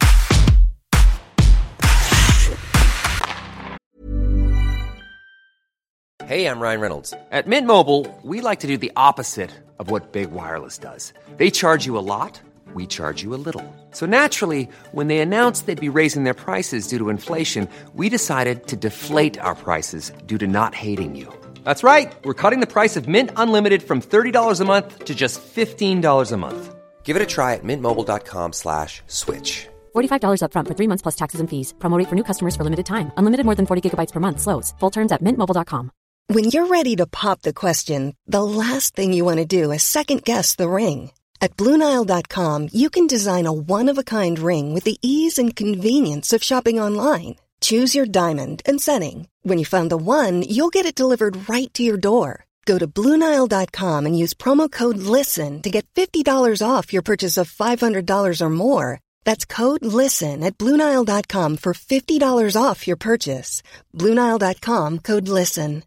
Hey, I'm Ryan Reynolds. At Mint Mobile, we like to do the opposite of what Big Wireless does. They charge you a lot, we charge you a little. So naturally, when they announced they'd be raising their prices due to inflation, we decided to deflate our prices due to not hating you. That's right. We're cutting the price of Mint Unlimited from $30 a month to just $15 a month. Give it a try at mintmobile.com/switch. $45 up front for 3 months plus taxes and fees. Promo rate for new customers for limited time. Unlimited more than 40 gigabytes per month slows. Full terms at mintmobile.com. When you're ready to pop the question, the last thing you want to do is second-guess the ring. At BlueNile.com, you can design a one-of-a-kind ring with the ease and convenience of shopping online. Choose your diamond and setting. When you find the one, you'll get it delivered right to your door. Go to BlueNile.com and use promo code LISTEN to get $50 off your purchase of $500 or more. That's code LISTEN at BlueNile.com for $50 off your purchase. BlueNile.com, code LISTEN.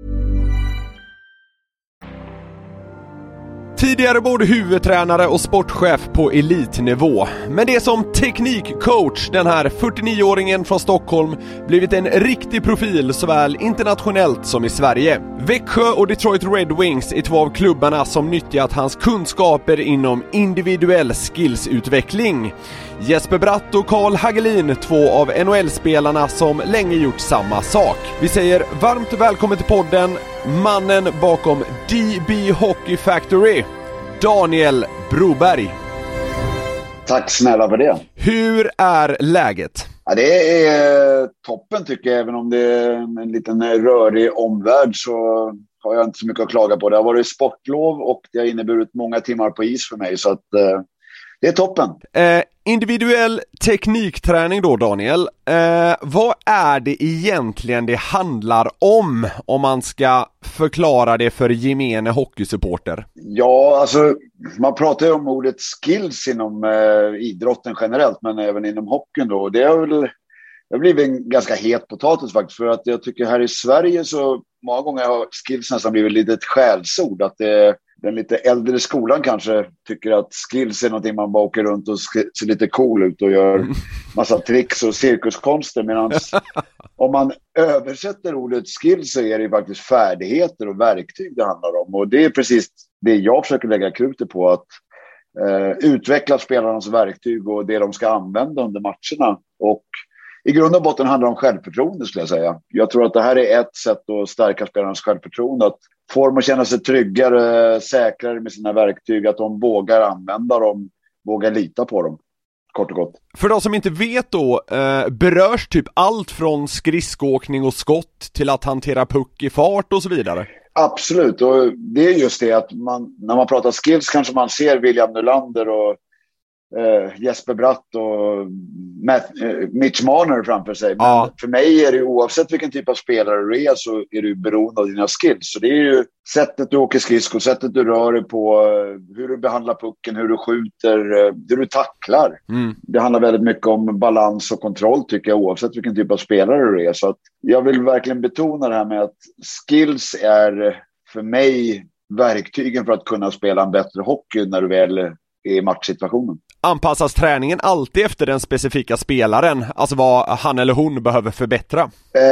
Tidigare både huvudtränare och sportchef på elitnivå. Men det är som teknikcoach, den här 49-åringen från Stockholm, blivit en riktig profil såväl internationellt som i Sverige. Växjö och Detroit Red Wings är två av klubbarna som nyttjat hans kunskaper inom individuell skillsutveckling. Jesper Bratt och Carl Hagelin, två av NHL-spelarna som länge gjort samma sak. Vi säger varmt välkommen till podden, mannen bakom DB Hockey Factory, Daniel Broberg. Tack snälla för det. Hur är läget? Ja, det är toppen tycker jag, även om det är en liten rörig omvärld så har jag inte så mycket att klaga på. Det har varit sportlov och det har inneburit många timmar på is för mig, så att det är toppen. Individuell teknikträning då, Daniel. Vad är det egentligen det handlar om man ska förklara det för gemene hockeysupporter? Ja, alltså man pratar ju om ordet skills inom idrotten generellt, men även inom hockeyn då. Det har blivit en ganska het potatis faktiskt, för att jag tycker här i Sverige så många gånger har skills nästan blivit lite ett skällsord, att den lite äldre skolan kanske tycker att skills är någonting man bara åker runt och ser lite cool ut och gör massa tricks och cirkuskonster, medan om man översätter ordet skills så är det faktiskt färdigheter och verktyg det handlar om, och det är precis det jag försöker lägga krutet på, att utveckla spelarnas verktyg och det de ska använda under matcherna. Och i grund och botten handlar det om självförtroende, skulle jag säga. Jag tror att det här är ett sätt att stärka spelarnas självförtroende, att få dem att känna sig tryggare, säkrare med sina verktyg, att de vågar använda dem, vågar lita på dem, kort och gott. För de som inte vet då, berörs typ allt från skridskåkning och skott till att hantera puck i fart och så vidare? Absolut, och det är just det att när man pratar skills kanske man ser William Nylander och Jesper Bratt och Mitch Marner framför sig. Men för mig är det, oavsett vilken typ av spelare du är, så är du beroende av dina skills. Så det är ju sättet du åker skridskor, sättet du rör dig på, hur du behandlar pucken, hur du skjuter, hur du tacklar. Det handlar väldigt mycket om balans och kontroll tycker jag, oavsett vilken typ av spelare du är. Så att jag vill verkligen betona det här med att skills är för mig verktygen för att kunna spela en bättre hockey när du väl är i matchsituationen. Anpassas träningen alltid efter den specifika spelaren? Alltså vad han eller hon behöver förbättra?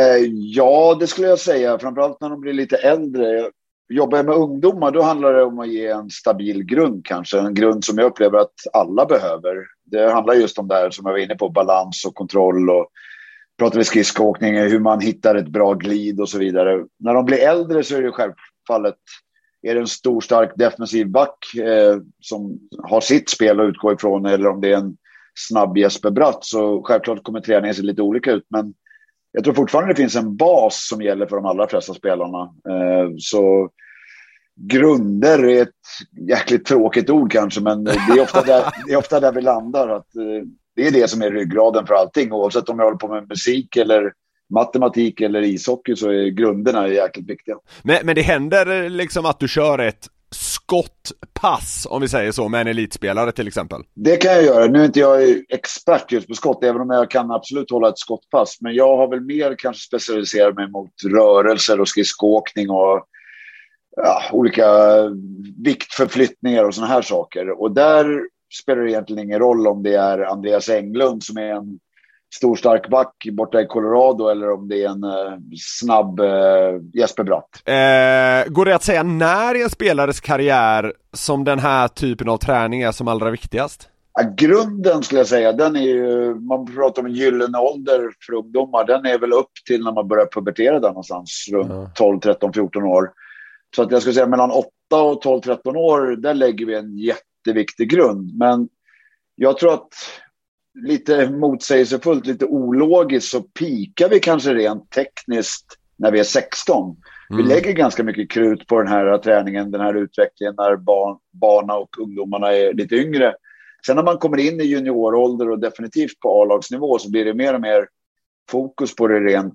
Ja, det skulle jag säga. Framförallt när de blir lite äldre. Jobbar jag med ungdomar, då handlar det om att ge en stabil grund kanske. En grund som jag upplever att alla behöver. Det handlar just om det här som jag var inne på, balans och kontroll, och pratar vi skridskåkning, hur man hittar ett bra glid och så vidare. När de blir äldre så är det självfallet, är det en stor stark defensiv back som har sitt spel att utgå ifrån, eller om det är en snabb Jesper Bratt, så självklart kommer träningen se lite olika ut, men jag tror fortfarande det finns en bas som gäller för de allra flesta spelarna. Så grunder är ett jäkligt tråkigt ord kanske, men det är ofta där vi landar, att det är det som är ryggraden för allting, oavsett om jag håller på med musik eller matematik eller ishockey, så är grunderna jäkligt viktiga. Men det händer liksom att du kör ett skottpass, om vi säger så, med en elitspelare till exempel? Det kan jag göra. Nu är inte jag expert just på skott, även om jag kan absolut hålla ett skottpass. Men jag har väl mer kanske specialiserat mig mot rörelser och skridskoåkning och olika viktförflyttningar och såna här saker. Och där spelar det egentligen ingen roll om det är Andreas Englund som är en stor stark back borta i Colorado eller om det är en snabb Jesper Bratt. Går det att säga när i en spelares karriär som den här typen av träning är som allra viktigast? Grunden skulle jag säga, den är ju, man pratar om en gyllene ålder för ungdomar, den är väl upp till när man börjar pubertera där någonstans runt 12, 13, 14 år. Så att jag skulle säga mellan 8 och 12, 13 år, där lägger vi en jätteviktig grund. Men jag tror att lite motsägelsefullt, lite ologiskt så pikar vi kanske rent tekniskt när vi är 16. Vi lägger ganska mycket krut på den här träningen, den här utvecklingen när barna och ungdomarna är lite yngre. Sen när man kommer in i juniorålder och definitivt på A-lagsnivå så blir det mer och mer fokus på det rent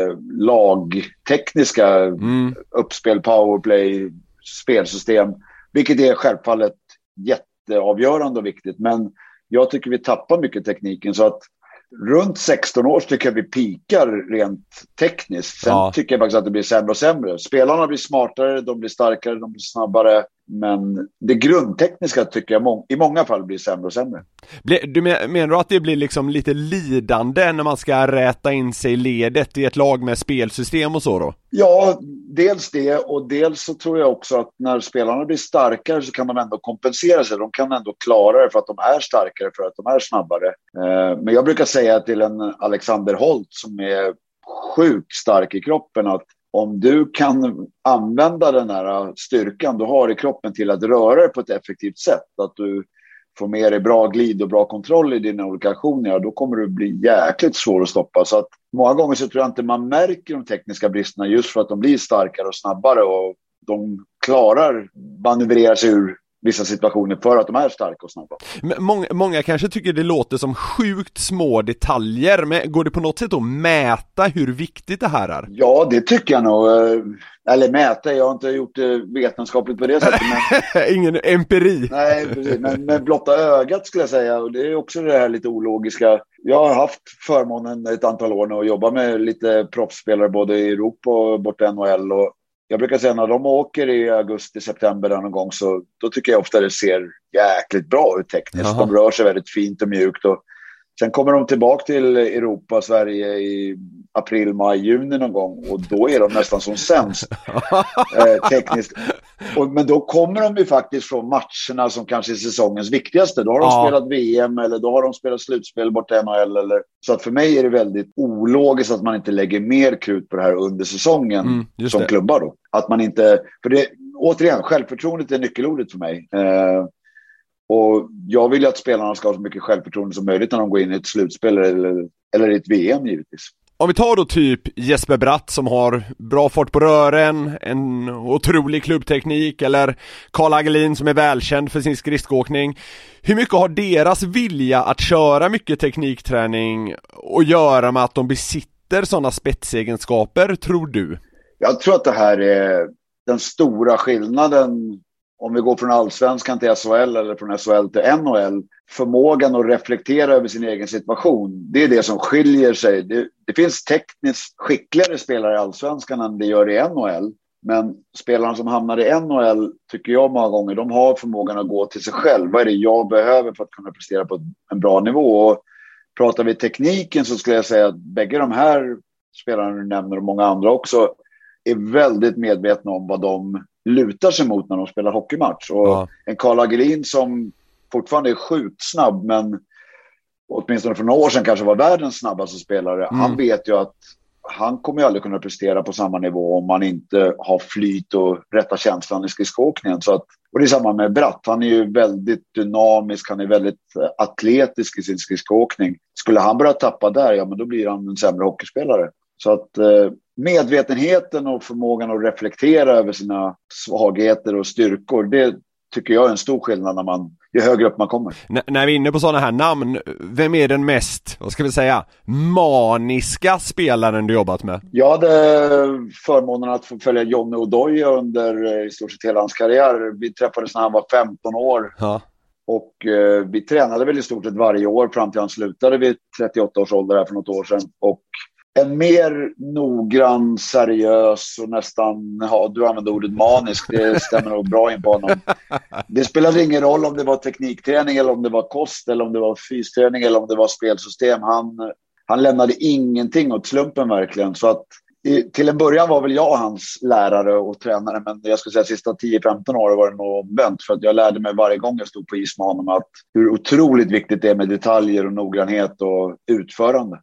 lagtekniska, uppspel, powerplay, spelsystem, vilket är självfallet jätteavgörande och viktigt. Men jag tycker vi tappar mycket tekniken, så att runt 16 år tycker jag vi pikar rent tekniskt. Sen tycker jag faktiskt att det blir sämre och sämre. Spelarna blir smartare, de blir starkare, de blir snabbare. Men det grundtekniska tycker jag i många fall blir sämre och sämre. Du menar att det blir liksom lite lidande när man ska räta in sig i ledet i ett lag med spelsystem och så då? Ja, dels det, och dels så tror jag också att när spelarna blir starkare så kan de ändå kompensera sig. De kan ändå klara det för att de är starkare, för att de är snabbare. Men jag brukar säga till en Alexander Holt som är sjukt stark i kroppen att om du kan använda den här styrkan du har i kroppen till att röra dig på ett effektivt sätt, att du får med dig bra glid och bra kontroll i dina olika aktioner, då kommer du bli jäkligt svår att stoppa. Så att många gånger så tror jag inte man märker de tekniska bristerna just för att de blir starkare och snabbare och de klarar manövrera sig ur vissa situationer för att de är starka och snabba. Många kanske tycker det låter som sjukt små detaljer, men går det på något sätt att mäta hur viktigt det här är? Ja, det tycker jag nog. Eller mäta, jag har inte gjort det vetenskapligt på det sättet. Men... Ingen empiri. Nej, precis. Men med blotta ögat skulle jag säga. Och det är också det här lite ologiska. Jag har haft förmånen ett antal år nu att jobba med lite proffsspelare både i Europa och borta i NHL, och jag brukar säga när de åker i augusti, september någon gång, så då tycker jag ofta det ser jäkligt bra ut tekniskt. Aha. De rör sig väldigt fint och mjukt, och sen kommer de tillbaka till Europa, Sverige i april, maj, juni någon gång, och då är de nästan som sämst tekniskt. Men då kommer de ju faktiskt från matcherna som kanske är säsongens viktigaste. Då har de spelat VM eller då har de spelat slutspel borta i NHL. Så att för mig är det väldigt ologiskt att man inte lägger mer krut på det här under säsongen som klubbar då. Att man inte, för det, återigen, självförtroendet är nyckelordet för mig. Och jag vill ju att spelarna ska ha så mycket självförtroende som möjligt när de går in i ett slutspel eller i ett VM givetvis. Om vi tar då typ Jesper Bratt som har bra fart på rören, en otrolig klubbteknik, eller Carl Hagelin som är välkänd för sin skridskoåkning. Hur mycket har deras vilja att köra mycket teknikträning och göra med att de besitter sådana spetsegenskaper, tror du? Jag tror att det här är den stora skillnaden. Om vi går från allsvenskan till SHL eller från SHL till NHL, förmågan att reflektera över sin egen situation, det är det som skiljer sig. Det finns tekniskt skickligare spelare i allsvenskan än det gör i NHL. Men spelarna som hamnar i NHL, tycker jag många gånger, de har förmågan att gå till sig själv. Vad är det jag behöver för att kunna prestera på en bra nivå? Och pratar vi tekniken så skulle jag säga att bägge de här spelarna du nämner och många andra också är väldigt medvetna om vad de lutar sig mot när de spelar hockeymatch. Och en Carl Hagelin som fortfarande är sjukt snabb, men åtminstone för några år sedan kanske var världens snabbaste spelare. Han vet ju att han kommer ju aldrig kunna prestera på samma nivå om man inte har flyt och rätta känslan i skridskoåkningen. Så att, och det är samma med Bratt. Han är ju väldigt dynamisk, han är väldigt atletisk i sin skridskoåkning. Skulle han börja tappa där, ja men då blir han en sämre hockeyspelare. Så att medvetenheten och förmågan att reflektera över sina svagheter och styrkor, det tycker jag är en stor skillnad ju högre upp man kommer. När vi är inne på sådana här namn, vem är den mest, vad ska vi säga, maniska spelaren du jobbat med? Jag hade förmånen att få följa Johnny Odoja under i stort sett hela hans karriär. Vi träffades när han var 15 år. Ja. Och vi tränade väl i stort sett varje år fram till han slutade vid 38 års ålder här för något år sedan. Och en mer noggrann, seriös och nästan, du använder ordet manisk, det stämmer nog bra in på honom. Det spelade ingen roll om det var teknikträning eller om det var kost eller om det var fysträning eller om det var spelsystem. Han lämnade ingenting åt slumpen verkligen. Så att till en början var väl jag hans lärare och tränare, men jag skulle säga sista 10-15 år var det nog omvänt, för att jag lärde mig varje gång jag stod på is med honom att hur otroligt viktigt det är med detaljer och noggrannhet och utförande.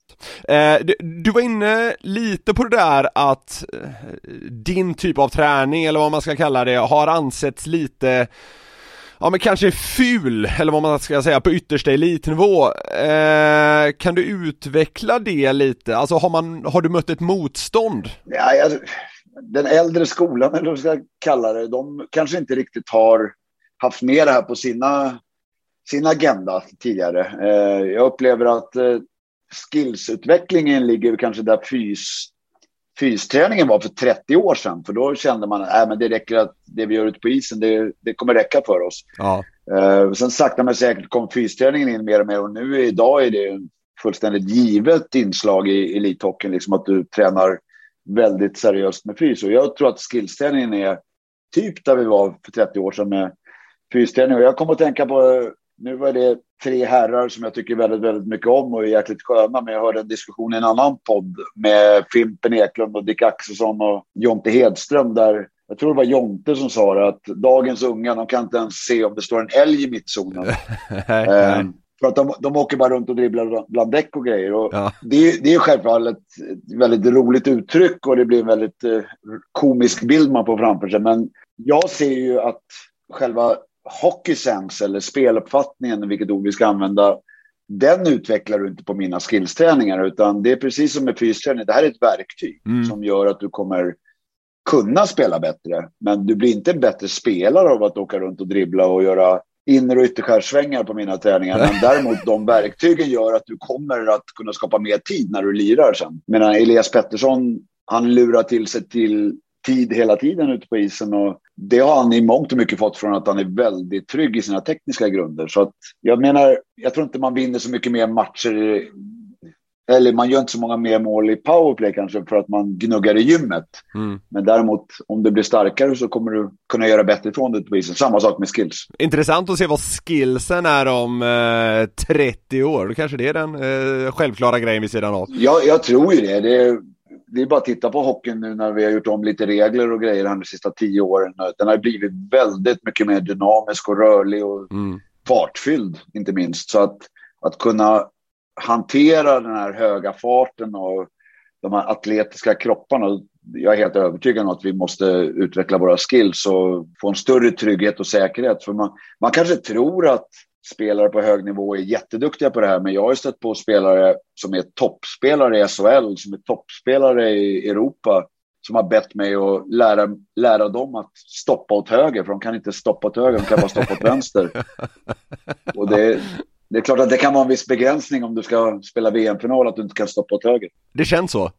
Du var inne lite på det där att din typ av träning, eller vad man ska kalla det, har ansetts lite, ja, men kanske ful, eller vad man ska säga, på yttersta elitnivå. Kan du utveckla det lite? Alltså har du mött ett motstånd? Ja, den äldre skolan, eller vad ska jag kalla det, de kanske inte riktigt har haft med det här på sin agenda tidigare. Jag upplever att skillsutvecklingen ligger kanske där fysträningen var för 30 år sedan, för då kände man men det räcker, att det vi gör ute på isen det kommer räcka för oss. Ja. Sen sakta men säkert kom fysträningen in mer och mer, och nu idag är det en fullständigt givet inslag i elithockeyn, liksom att du tränar väldigt seriöst med fys. Och jag tror att skillsträningen är typ där vi var för 30 år sedan med fysträning. Och jag kommer att tänka på, nu var det 3 herrar som jag tycker väldigt, väldigt mycket om och är jäkligt sköna, men jag hörde en diskussion i en annan podd med Fimpen Eklund och Dick Axelsson och Jonte Hedström, där jag tror det var Jonte som sa det, att dagens unga, de kan inte ens se om det står en älg i mittzonen. För att de åker bara runt och dribblar bland däck och grejer. Och ja. Det är självklart ett väldigt roligt uttryck, och det blir en väldigt komisk bild man får framför sig. Men jag ser ju att själva hockeysense, eller speluppfattningen, vilket ord vi ska använda, den utvecklar du inte på mina skillsträningar, utan det är precis som med fysträning. Det här är ett verktyg som gör att du kommer kunna spela bättre, men du blir inte en bättre spelare av att åka runt och dribbla och göra inner- och ytterskärsvängar på mina träningar. Men däremot de verktygen gör att du kommer att kunna skapa mer tid när du lirar sen. Medan Elias Pettersson, han lurar till sig till tid hela tiden ute på isen, och det har han i mångt och mycket fått från att han är väldigt trygg i sina tekniska grunder. Så att jag menar, jag tror inte man vinner så mycket mer matcher, eller man gör inte så många mer mål i powerplay kanske för att man gnuggar i gymmet. Men däremot, om du blir starkare så kommer du kunna göra bättre från det på isen. Samma sak med skills. Intressant att se vad skillsen är om 30 år. Kanske det är den självklara grejen vid sidan av. Jag tror ju det. Det är bara att titta på hockeyn nu när vi har gjort om lite regler och grejer här de sista 10 åren. Den har blivit väldigt mycket mer dynamisk och rörlig och fartfylld, inte minst. Så att kunna hantera den här höga farten och de här atletiska kropparna, jag är helt övertygad om att vi måste utveckla våra skills och få en större trygghet och säkerhet. För man kanske tror att spelare på hög nivå är jätteduktiga på det här, men jag har ju stött på spelare som är toppspelare i SHL, som är toppspelare i Europa, som har bett mig att lära dem att stoppa åt höger, för de kan inte stoppa åt höger, de kan bara stoppa åt vänster. Och det är klart att det kan vara en viss begränsning om du ska spela VM-final, att du inte kan stoppa åt höger. Det känns så.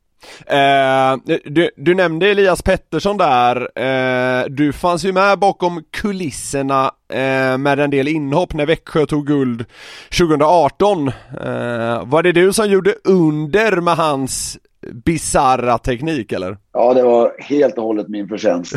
Du nämnde Elias Pettersson där. Du fanns ju med bakom kulisserna med en del inhopp när Växjö tog guld 2018. Var det du som gjorde under med hans bizarra teknik, eller? Ja, det var helt och hållet min förtjänst.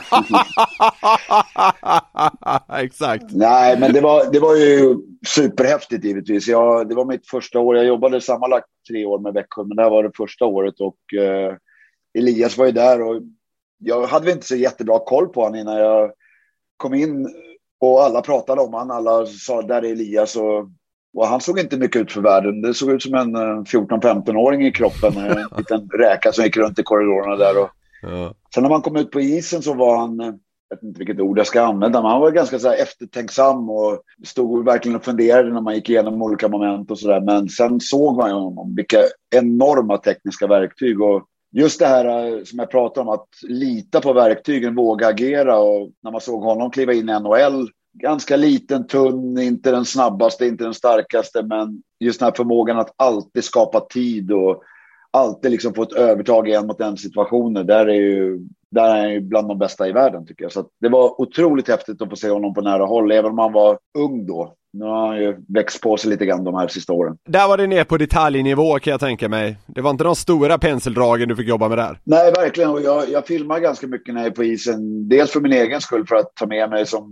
Exakt. Nej, men det var ju superhäftigt givetvis. Det var mitt första år. Jag jobbade sammanlagt 3 år med Växjö, men det här var det första året, och Elias var ju där, och jag hade inte så jättebra koll på honom innan jag kom in, och alla pratade om honom. Alla sa där är Elias, och han såg inte mycket ut för världen. Det såg ut som en 14-15-åring i kroppen. En liten räka som gick runt i korridorerna där. Och sen när man kom ut på isen så var han, jag vet inte vilket ord jag ska använda, men han var ganska så här eftertänksam och stod verkligen och funderade när man gick igenom olika moment och sådär. Men sen såg man ju honom, vilka enorma tekniska verktyg. Och just det här som jag pratade om, att lita på verktygen, våga agera. Och när man såg honom kliva in i NHL ganska liten, tunn, inte den snabbaste, inte den starkaste, men just den här förmågan att alltid skapa tid och alltid liksom få ett övertag i en mot en situationer, där är han ju bland de bästa i världen tycker jag. Så att det var otroligt häftigt att få se honom på nära håll, även om han var ung då. Nu har han ju växt på sig lite grann de här sista åren. Där var det ner på detaljnivå kan jag tänka mig. Det var inte de stora penseldragen du fick jobba med där. Nej, verkligen. Och jag filmar ganska mycket när jag är på isen. Dels för min egen skull, för att ta med mig som...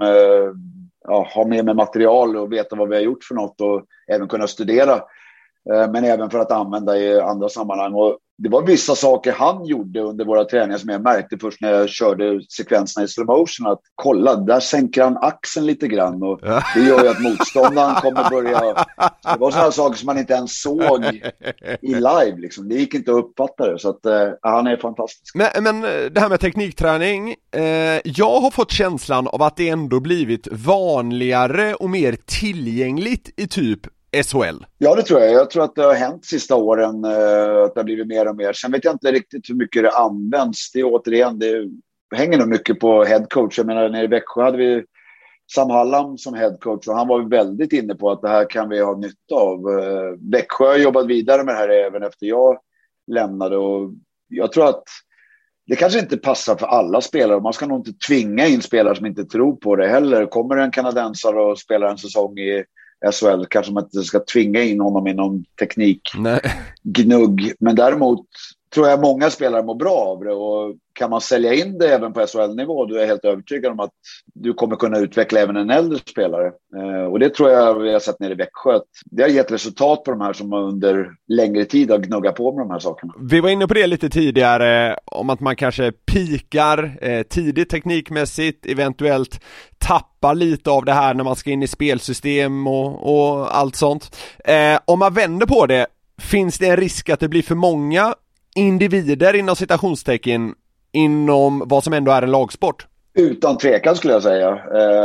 ha med mig material och veta vad vi har gjort för något och även kunna studera. Men även för att använda i andra sammanhang. Och det var vissa saker han gjorde under våra träningar som jag märkte först när jag körde sekvenserna i slow motion, att kolla, där sänker han axeln lite grann och det gör ju att motståndaren kommer börja... Det var sådana saker som man inte ens såg i live liksom. Det gick inte att uppfatta det, så att han är fantastisk. Men det här med teknikträning, jag har fått känslan av att det ändå blivit vanligare och mer tillgängligt i typ SHL. Ja, det tror jag. Jag tror att det har hänt sista åren, att det har blivit mer och mer. Sen vet jag inte riktigt hur mycket det används. Det är återigen, det hänger nog mycket på headcoach. Jag menar, nere i Växjö hade vi Sam Hallam som headcoach och han var väldigt inne på att det här kan vi ha nytta av. Växjö har jobbat vidare med det här även efter jag lämnade, och jag tror att det kanske inte passar för alla spelare. Man ska nog inte tvinga in spelare som inte tror på det heller. Kommer en kanadensare och spelar en säsong i SHL, kanske man inte ska tvinga in honom i någon teknikgnugg. Men däremot tror jag många spelare mår bra av det, och kan man sälja in det även på SHL-nivå, då är jag helt övertygad om att du kommer kunna utveckla även en äldre spelare. Och det tror jag vi har sett nere i Växjö. Det har gett resultat på de här som under längre tid har gnuggat på med de här sakerna. Vi var inne på det lite tidigare, om att man kanske pikar tidigt teknikmässigt, eventuellt tappar lite av det här när man ska in i spelsystem och allt sånt. Om man vänder på det, finns det en risk att det blir för många individer inom citationstecken inom vad som ändå är en lagsport? Utan tvekan skulle jag säga.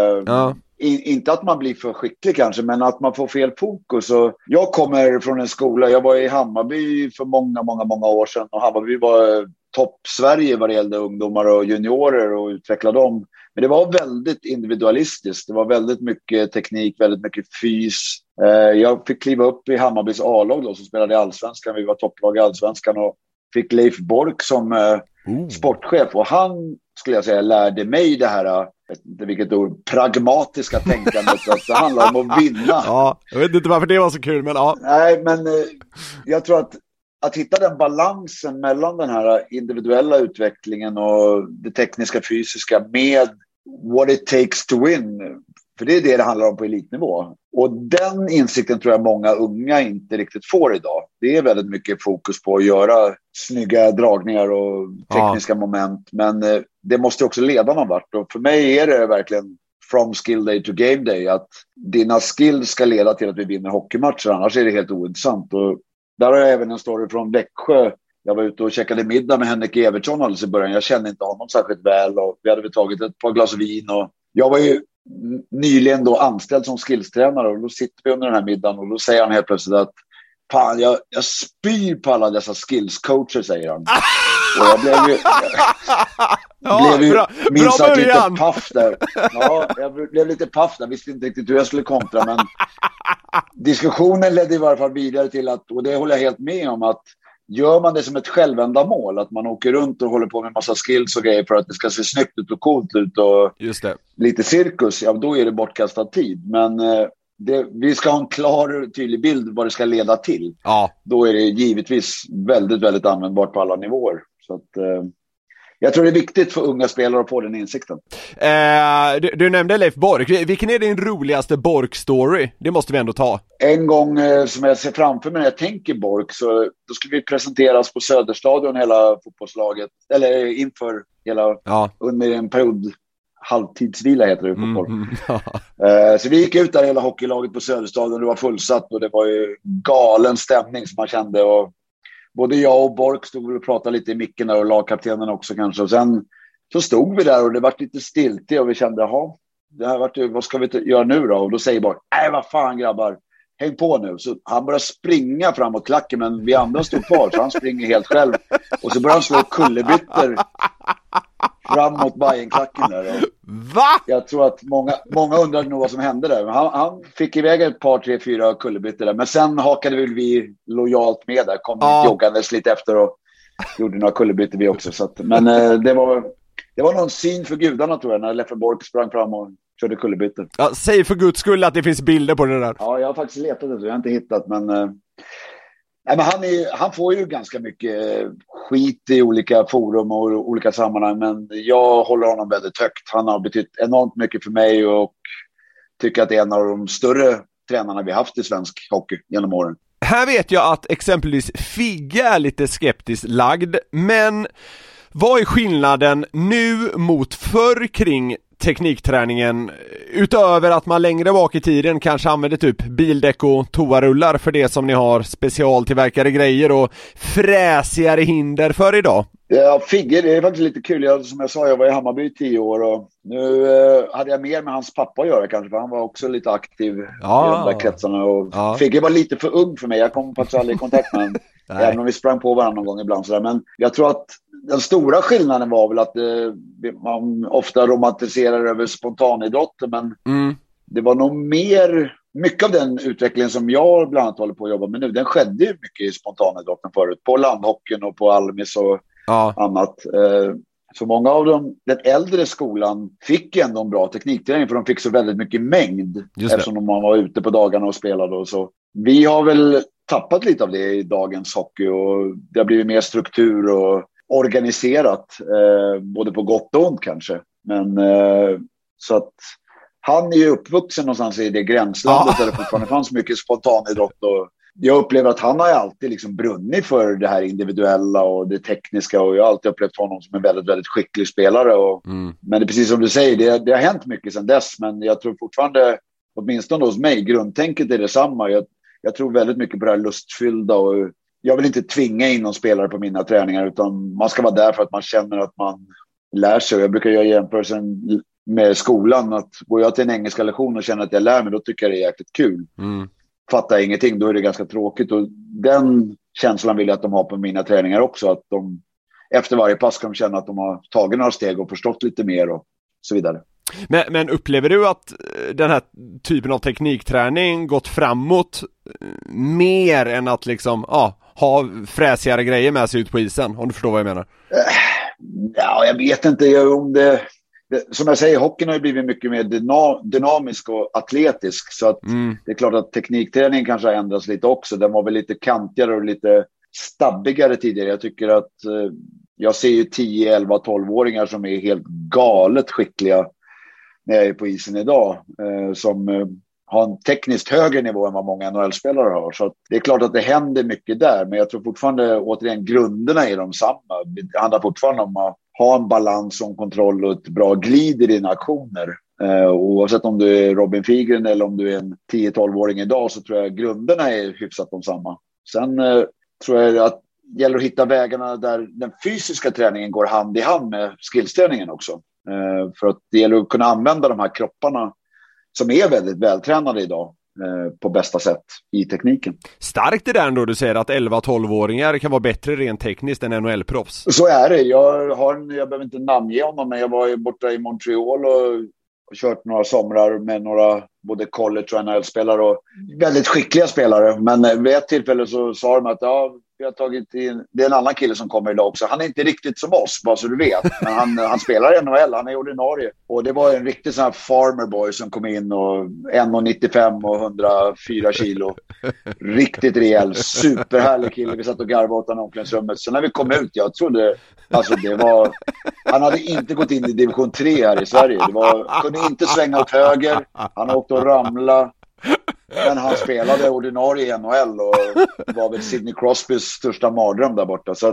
Inte att man blir för skicklig kanske, men att man får fel fokus. Och jag kommer från en skola, jag var i Hammarby för många år sedan, och Hammarby var topp Sverige vad det gällde ungdomar och juniorer och utveckla dem. Men det var väldigt individualistiskt. Det var väldigt mycket teknik, väldigt mycket fys. Jag fick kliva upp i Hammarbys A-lag då, som spelade i Allsvenskan. Vi var topplag i Allsvenskan och fick Leif Bork som sportchef. Och han, skulle jag säga, lärde mig det här, vilket ord, pragmatiska tänkandet. Att det handlar om att vinna. Ja, jag vet inte varför det var så kul, men ja. Nej, men jag tror att hitta den balansen mellan den här individuella utvecklingen och det tekniska, fysiska med what it takes to win. För det är det handlar om på elitnivå. Och den insikten tror jag många unga inte riktigt får idag. Det är väldigt mycket fokus på att göra snygga dragningar och tekniska moment. Men det måste också leda någon vart. Och för mig är det verkligen from skill day to game day. Att dina skills ska leda till att vi vinner hockeymatcher. Annars är det helt ointressant. Och där har jag även en story från Växjö. Jag var ute och käkade middag med Henrik Evertsson alldeles i början. Jag kände inte honom särskilt väl. Och vi hade tagit ett par glas vin. Och jag var ju nyligen då anställd som skillstränare, och då sitter vi under den här middagen och då säger han helt plötsligt att fan, jag spyr på alla dessa skillscoacher, säger han. Och jag blev ju minst sagt lite paff där. Ja, jag blev lite paff där, visste inte riktigt hur jag skulle kontra, men diskussionen ledde i varje fall vidare till att, och det håller jag helt med om, att gör man det som ett självändamål, att man åker runt och håller på med en massa skills och grejer för att det ska se snyggt ut och coolt ut och just det, lite cirkus, ja då är det bortkastad tid. Men vi ska ha en klar och tydlig bild vad det ska leda till. Ja. Då är det givetvis väldigt, väldigt användbart på alla nivåer. Så att jag tror det är viktigt för unga spelare att få den insikten. Du nämnde Leif Bork. Vilken är din roligaste Bork-story? Det måste vi ändå ta. En gång som jag ser framför mig när jag tänker Bork, så då skulle vi presenteras på Söderstadion, hela fotbollslaget. Eller inför hela, under en period, halvtidsvila heter det i fotboll. Så vi gick ut där hela hockeylaget på Söderstadion. Det var fullsatt och det var ju galen stämning som man kände, och både jag och Bork stod och pratade lite i micken där, och lagkaptenen också kanske. Och sen så stod vi där och det var lite stiltigt och vi kände, jaha, det här vart, vad ska vi göra nu då? Och då säger Bork, nej vad fan grabbar, häng på nu. Så han börjar springa framåt klacken, men vi andra stod kvar, så han springer helt själv. Och så börjar han slå kullerbytter framåt Bajenklacken där. Va? Jag tror att många undrade nog vad som hände där. Han fick iväg ett par, 3, 4 kullerbyttor där. Men sen hakade vi lojalt med där. Kom joggandes lite efter och gjorde några kullerbyttor vi också. Så att, men det var någon syn för gudarna tror jag när Leffenborg sprang fram och körde kullerbyttor. Ja, säg för guds skull att det finns bilder på det där. Ja, jag har faktiskt letat efter det. Jag har inte hittat, men... men han får ju ganska mycket skit i olika forum och olika sammanhang, men jag håller honom väldigt högt. Han har betytt enormt mycket för mig och tycker att det är en av de större tränarna vi haft i svensk hockey genom åren. Här vet jag att exempelvis Figge är lite skeptiskt lagd, men vad är skillnaden nu mot förr kring teknikträningen, utöver att man längre bak i tiden kanske använder typ bildäck och toarullar för det som ni har specialtillverkade grejer och fräsigare hinder för idag? Ja, Figge, det är faktiskt lite kul. Som jag sa, jag var i Hammarby i 10 år och nu hade jag mer med hans pappa att göra kanske, för han var också lite aktiv i de där kretsarna. Och Figge var lite för ung för mig, jag kom faktiskt aldrig i kontakt med honom. Även om vi sprang på varandra någon gång ibland sådär. Men jag tror att den stora skillnaden var väl att man ofta romantiserar över spontanidrotten, men det var nog mycket av den utvecklingen som jag bland annat håller på att jobba med nu, den skedde ju mycket i spontanidrotten förut, på landhockeyn och på Almis och annat. Så många av den äldre skolan fick ändå en bra teknikträning, för de fick så väldigt mycket mängd eftersom de var ute på dagarna och spelade och så. Vi har väl tappat lite av det i dagens hockey och det har blivit mer struktur och organiserat, både på gott och ont kanske. Men så att han är ju uppvuxen någonstans i det gränslandet där det fortfarande fanns mycket spontanidrott, och jag upplever att han har alltid liksom brunnit för det här individuella och det tekniska, och jag har alltid upplevt honom som en väldigt, väldigt skicklig spelare. Men det är precis som du säger, det har hänt mycket sedan dess, men jag tror fortfarande, åtminstone hos mig, grundtänket är detsamma. Jag tror väldigt mycket på det här lustfyllda, och jag vill inte tvinga in någon spelare på mina träningar, utan man ska vara där för att man känner att man lär sig. Jag brukar göra jämförelsen med skolan, att går jag till en engelska lektion och känner att jag lär mig, då tycker jag det är jäkligt kul. Fattar jag ingenting, då är det ganska tråkigt, och den känslan vill jag att de har på mina träningar också, att de efter varje pass kan känna att de har tagit några steg och förstått lite mer och så vidare. Men upplever du att den här typen av teknikträning gått framåt mer än att liksom ha fräsigare grejer med sig ut på isen, om du förstår vad jag menar? Ja, jag vet inte om det... Som jag säger, hockeyn har ju blivit mycket mer dynamisk och atletisk, så att det är klart att teknikträningen kanske har ändrats lite också. Den var väl lite kantigare och lite stabbigare tidigare. Jag tycker att jag ser ju 10, 11, 12-åringar som är helt galet skickliga när jag är på isen idag, som har en tekniskt högre nivå än vad många NHL-spelare har. Så att det är klart att det händer mycket där, men jag tror fortfarande, återigen, grunderna är de samma. Det handlar fortfarande om att ha en balans och en kontroll och ett bra glid i dina aktioner. Oavsett om du är Robin Figren eller om du är en 10-12-åring idag, så tror jag grunderna är hyfsat de samma. Sen tror jag att det gäller att hitta vägarna där den fysiska träningen går hand i hand med skillsträningen också. För att det gäller att kunna använda de här kropparna som är väldigt vältränade idag på bästa sätt i tekniken. Starkt det där ändå du säger att 11-12-åringar kan vara bättre rent tekniskt än NHL-proffs. Så är det. Jag behöver inte namnge honom, men jag var ju borta i Montreal och kört några somrar med några både college och NHL-spelare och väldigt skickliga spelare. Men vid ett tillfälle så sa de att vi har tagit in, det är en annan kille som kommer idag också. Han är inte riktigt som oss, bara så du vet. Men han spelar i NHL, han är ordinarie. Och det var en riktig sån här farmer boy som kom in och 1,95 och 104 kilo. Riktigt rejäl, superhärlig kille. Vi satt och garvade åt honom i omklädningsrummet. Så när vi kom ut, jag trodde, alltså det var... Han hade inte gått in i division 3 här i Sverige. Kunde inte svänga åt höger. Han åkte och ramla. Men han spelade ordinarie i NHL och var väl Sidney Crosbys största mardröm där borta. Så att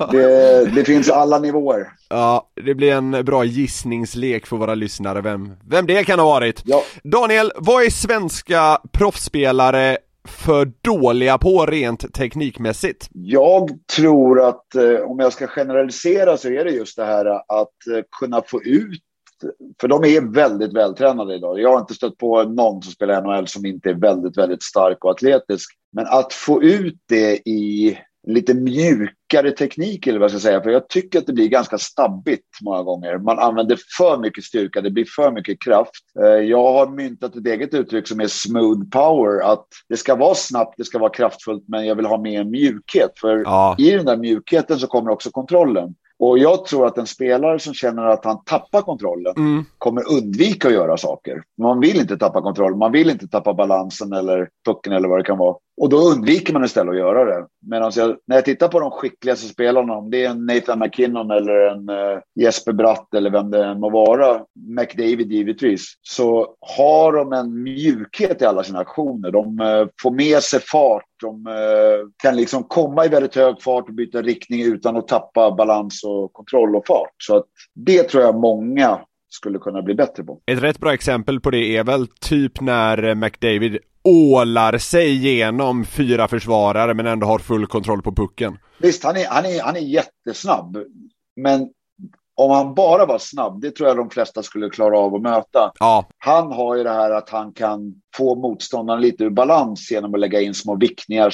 det finns alla nivåer. Ja, det blir en bra gissningslek för våra lyssnare vem det kan ha varit. Ja. Daniel, vad är svenska proffsspelare för dåliga på rent teknikmässigt? Jag tror att om jag ska generalisera så är det just det här att kunna få ut, för de är väldigt vältränade idag. Jag har inte stött på någon som spelar NHL som inte är väldigt, väldigt stark och atletisk. Men att få ut det i lite mjukare teknik, eller vad jag ska säga. För jag tycker att det blir ganska stabbigt många gånger. Man använder för mycket styrka, det blir för mycket kraft. Jag har myntat ett eget uttryck som är smooth power. Att det ska vara snabbt, det ska vara kraftfullt, men jag vill ha mer mjukhet. För i den där mjukheten så kommer också kontrollen. Och jag tror att en spelare som känner att han tappar kontrollen kommer undvika att göra saker. Man vill inte tappa kontroll, man vill inte tappa balansen eller pucken eller vad det kan vara. Och då undviker man istället att göra det. Medan när jag tittar på de skickligaste spelarna, om det är en Nathan McKinnon eller en Jesper Bratt eller vem det må vara, McDavid givetvis, så har de en mjukhet i alla sina aktioner. De får med sig fart, de kan liksom komma i väldigt hög fart och byta riktning utan att tappa balans och kontroll och fart. Så att det tror jag många skulle kunna bli bättre på. Ett rätt bra exempel på det är väl typ när McDavid ålar sig igenom 4 försvarare men ändå har full kontroll på pucken. Visst, han är jättesnabb. Men om han bara var snabb, det tror jag de flesta skulle klara av att möta. Ja. Han har ju det här att han kan få motståndaren lite ur balans genom att lägga in små vickningar,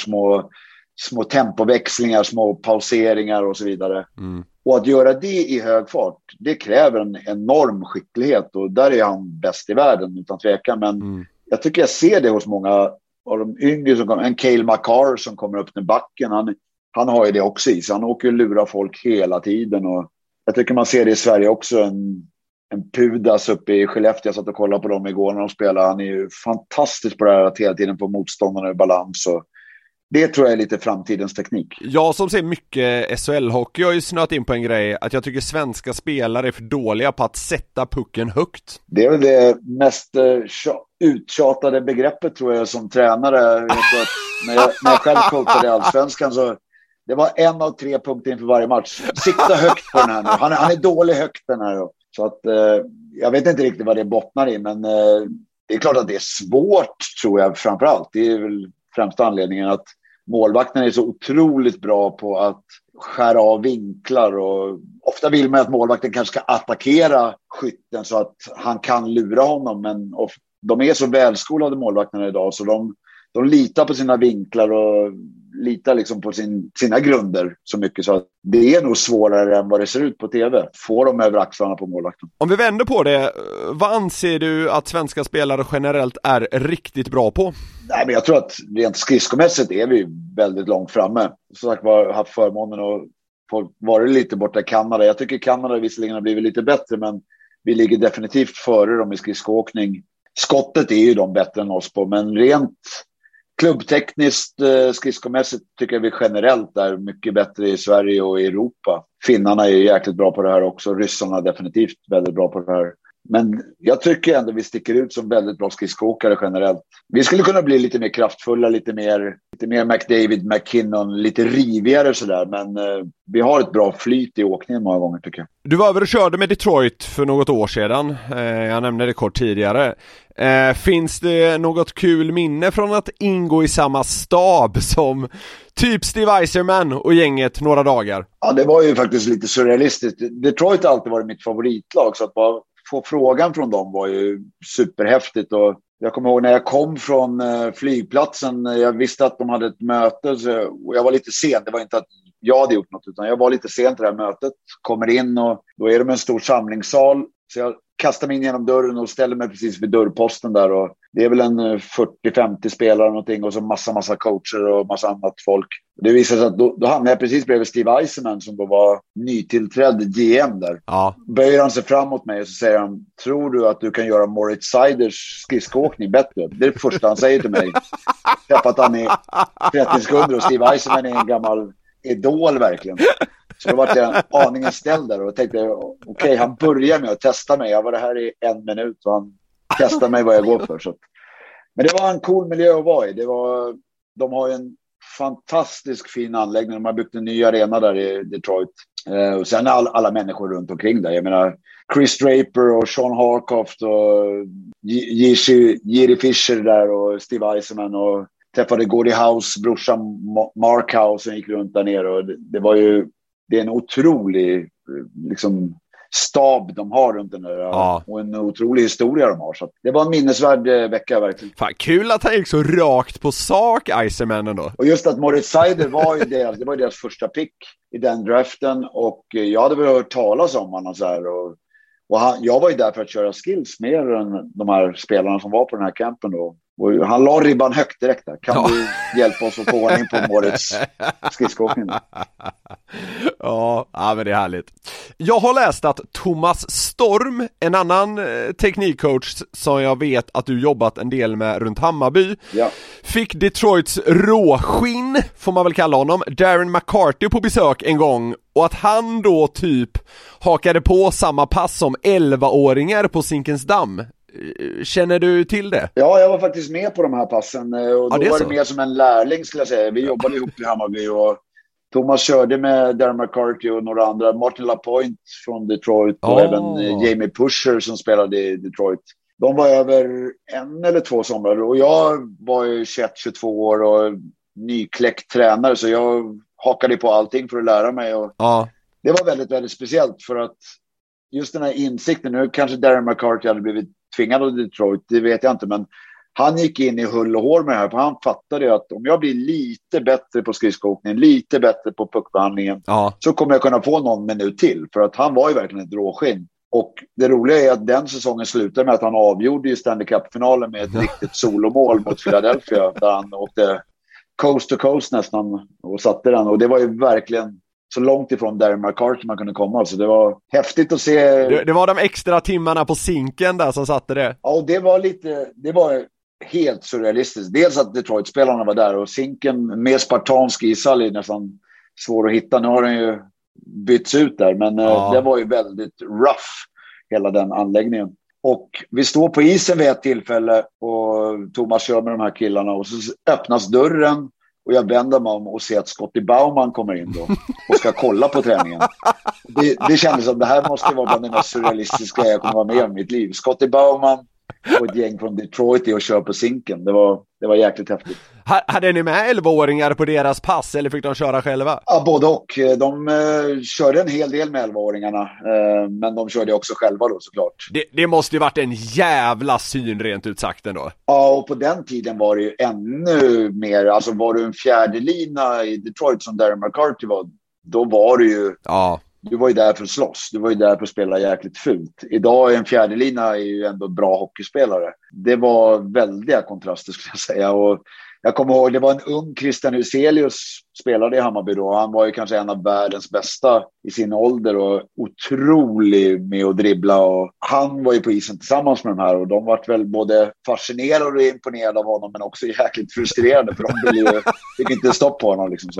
små tempoväxlingar, små pauseringar och så vidare. Och att göra det i hög fart, det kräver en enorm skicklighet. Och där är han bäst i världen utan tvekan. Men jag tycker jag ser det hos många av de yngre som kommer. En Cale Makar som kommer upp med backen. Han har ju det också i sig. Han åker och lurar folk hela tiden. Och jag tycker man ser det i Sverige också. En Pudas uppe i Skellefteå. Jag satt och kollade på dem igår när de spelar. Han är ju fantastisk på det här att hela tiden få motståndarna i balans. Och det tror jag är lite framtidens teknik. Jag som ser mycket SHL-hockey har ju snöat in på en grej att jag tycker svenska spelare är för dåliga på att sätta pucken högt. Det är väl det mest uttjatade begreppet tror jag som tränare. Jag tror att när jag själv coachade i Allsvenskan så det var 1 av 3 punkter inför varje match. Sikta högt på den här nu. Han är dålig högt den här. Så att jag vet inte riktigt vad det bottnar i, men det är klart att det är svårt tror jag framförallt. Det är väl främsta anledningen att målvakten är så otroligt bra på att skära av vinklar och ofta vill man att målvakten kanske ska attackera skytten så att han kan lura honom, men de är så välskolade målvakterna idag så de litar på sina vinklar och litar liksom på sina grunder så mycket så att det är nog svårare än vad det ser ut på tv. Får de över axlarna på målvakten. Om vi vänder på det, vad anser du att svenska spelare generellt är riktigt bra på? Nej, men jag tror att rent skridskomässigt är vi väldigt långt framme. Så sagt var haft förmånen och varit lite borta i Kanada. Jag tycker Kanada visserligen har blivit lite bättre, men vi ligger definitivt före dem i skridskoåkning. Skottet är ju de bättre än oss på, men rent klubbtekniskt, skridskomässigt tycker jag vi generellt är mycket bättre i Sverige och i Europa. Finnarna är jäkligt bra på det här också. Ryssarna är definitivt väldigt bra på det här. Men jag tycker ändå vi sticker ut som väldigt bra skridskoåkare generellt. Vi skulle kunna bli lite mer kraftfulla, lite mer McDavid, McKinnon, lite rivigare sådär. Men vi har ett bra flyt i åkningen många gånger tycker jag. Du var över och körde med Detroit för något år sedan. Jag nämnde det kort tidigare. Finns det något kul minne från att ingå i samma stab som typ Steve Yzerman och gänget några dagar? Ja, det var ju faktiskt lite surrealistiskt. Detroit har alltid varit mitt favoritlag, så att bara få frågan från dem var ju superhäftigt. Och jag kommer ihåg när jag kom från flygplatsen, jag visste att de hade ett möte och jag var lite sen. Det var inte att jag hade gjort något, utan jag var lite sent till det här mötet. Kommer in och då är de en stor samlingssal. Så jag kastar mig in genom dörren och ställer mig precis vid dörrposten där. Och det är väl en 40-50 spelare och någonting och så massa coacher och massa annat folk. Det visar sig att då hamnade jag precis bredvid Steve Yzerman som då var nytillträdd GM där. Ja. Böjer han sig fram mot mig och så säger han: tror du att du kan göra Moritz Seiders skridskoåkning bättre? Det är det första han säger till mig. Träffat han i 30 sekunder och Steve Yzerman är en gammal idol verkligen. Så då var jag aningen ställd där och tänkte okej, han börjar med att testa mig. Jag var det här i 1 minut och han testar mig vad jag går för. Så. Men det var en cool miljö att vara i. De har ju en fantastisk fin anläggning. De har byggt en ny arena där i Detroit. Och sen alla människor runt omkring där. Jag menar Chris Draper och Sean Harkoft och Jiri Fischer där och Steve Yzerman och träffade Gordie House, brorsan Mark House som gick runt där nere. Och det är en otrolig liksom, stab de har runt den där och en otrolig historia de har. Så det var en minnesvärd vecka verkligen. Fan, kul att han gick så rakt på sak, Iceman ändå. Och just att Moritz Seider var ju det var deras första pick i den draften, och jag hade väl hört talas om honom så här, och jag var ju där för att köra skills mer än de här spelarna som var på den här campen då. Och han la ribban högt direkt där. Kan du hjälpa oss att få ordning på Moritz skridskoåkning? Ja, men det är härligt. Jag har läst att Thomas Storm, en annan teknikcoach som jag vet att du jobbat en del med runt Hammarby, fick Detroits råskinn, får man väl kalla honom, Darren McCarty på besök en gång, och att han då typ hakade på samma pass som 11-åringar på Zinkensdamm. Känner du till det? Ja, jag var faktiskt med på de här passen, och då var det mer som en lärling skulle jag säga. Vi jobbade ihop i Hammarby, och Thomas körde med Darren McCarty och några andra. Martin Lapointe från Detroit och även Jamie Pusher som spelade i Detroit. De var över 1 eller 2 somrar, och jag var ju 21-22 år och nykläckt tränare, så jag hakade på allting för att lära mig. Och det var väldigt, väldigt speciellt, för att just den här insikten, nu kanske Darren McCarty hade blivit tvingad av Detroit, det vet jag inte, men han gick in i hull och hår med det här, för han fattade att om jag blir lite bättre på skridskoåkningen, lite bättre på puckbehandlingen, så kommer jag kunna få någon minut till, för att han var ju verkligen ett råskinn. Och det roliga är att den säsongen slutade med att han avgjorde i Stanley Cup-finalen med ett riktigt solomål mot Philadelphia, där han åkte coast to coast nästan och satte den, och det var ju verkligen så långt ifrån Darren McCarty man kunde komma. Alltså det var häftigt att se. Det var de extra timmarna på Zinken där som satte det. Ja, och det var helt surrealistiskt. Dels att Detroit-spelarna var där, och Zinken med spartansk ishall är nästan svår att hitta. Nu har den ju bytts ut där, men det var ju väldigt rough, hela den anläggningen. Och vi står på isen vid ett tillfälle, och Thomas kör med de här killarna, och så öppnas dörren. Och jag vänder mig om och ser att Scotty Bauman kommer in då och ska kolla på träningen. Det kändes som det här måste vara bland det mest surrealistiska jag kommer vara med om i mitt liv. Scotty Bauman och ett gäng från Detroit och kör på Zinken. Det var jäkligt häftigt. Hade ni med 11-åringar på deras pass, eller fick de köra själva? Ja, både och. De körde en hel del med 11-åringarna, men de körde också själva då såklart. Det måste ju varit en jävla syn rent ut sagt ändå. Ja, och på den tiden var det ju ännu mer, alltså var du en fjärde lina i Detroit som Darren McCarty var, då var du ju... Ja. Du var ju där för att slåss. Du var ju där för att spela jäkligt fult. Idag är en fjärdelina är ju ändå bra hockeyspelare. Det var väldiga kontraster skulle jag säga. Och jag kommer ihåg, det var en ung Christian Huselius spelade i Hammarby då. Han var ju kanske en av världens bästa i sin ålder och otrolig med att dribbla. Och han var ju på isen tillsammans med de här, och de var väl både fascinerade och imponerade av honom, men också jäkligt frustrerade, för de fick inte stopp på honom liksom. Så.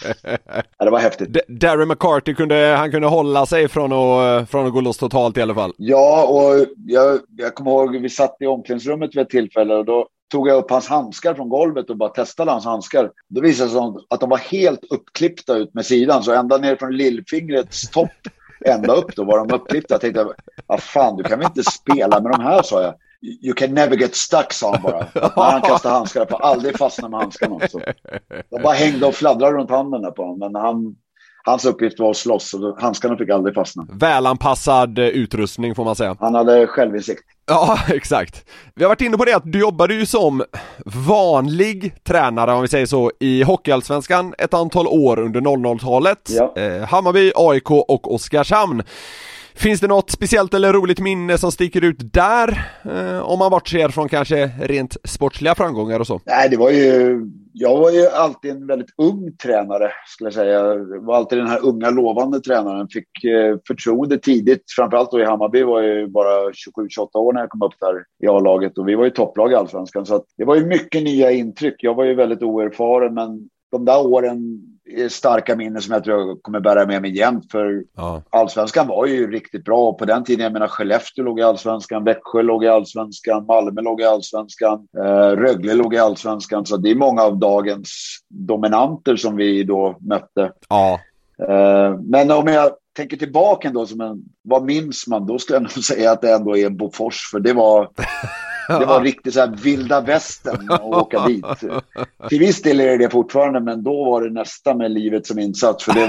Ja, det var häftigt. Darren McCarty kunde hålla sig från att gå loss totalt i alla fall. Ja, och jag kommer ihåg, vi satt i omklädningsrummet vid ett tillfälle, och då tog jag upp hans handskar från golvet och bara testade hans handskar. Då visade det sig att de var helt uppklippta ut med sidan. Så ända ner från lillfingrets topp ända upp då var de uppklippta. Jag tänkte, fan, du kan väl inte spela med de här, sa jag. You can never get stuck, sa han bara. När han kastade handskar på, aldrig fastna med handskarna. Så. De bara hängde och fladdrade runt handen där på honom. Men hans uppgift var att slåss, och handskarna fick aldrig fastna. Välanpassad utrustning får man säga. Han hade självinsikt. Ja, exakt. Vi har varit inne på det att du jobbade ju som vanlig tränare, om vi säger så, i Hockeyallsvenskan ett antal år under 00-talet. Ja. Hammarby, AIK och Oskarshamn. Finns det något speciellt eller roligt minne som sticker ut där? Om man bortser från kanske rent sportsliga framgångar och så. Nej, jag var ju alltid en väldigt ung tränare, skulle jag säga. Jag var alltid den här unga lovande tränaren. Fick förtroende tidigt. Framförallt då i Hammarby var jag ju bara 27-28 år när jag kom upp där i A-laget. Och vi var ju topplag i Allsvenskan. Så att det var ju mycket nya intryck. Jag var ju väldigt oerfaren, men de där åren är starka minnen som jag tror jag kommer bära med mig jämt. För Allsvenskan var ju riktigt bra på den tiden. Jag menar, Skellefteå låg i Allsvenskan, Växjö låg i Allsvenskan, Malmö låg i Allsvenskan, Rögle låg i Allsvenskan. Så det är många av dagens dominanter som vi då mötte. Ja. Men om jag tänker tillbaka ändå, vad minns man? Då skulle jag nog säga att det ändå är Bofors. För det var Det var riktigt så här vilda västern att åka dit. Till viss del är det fortfarande, men då var det nästan med livet som insats. För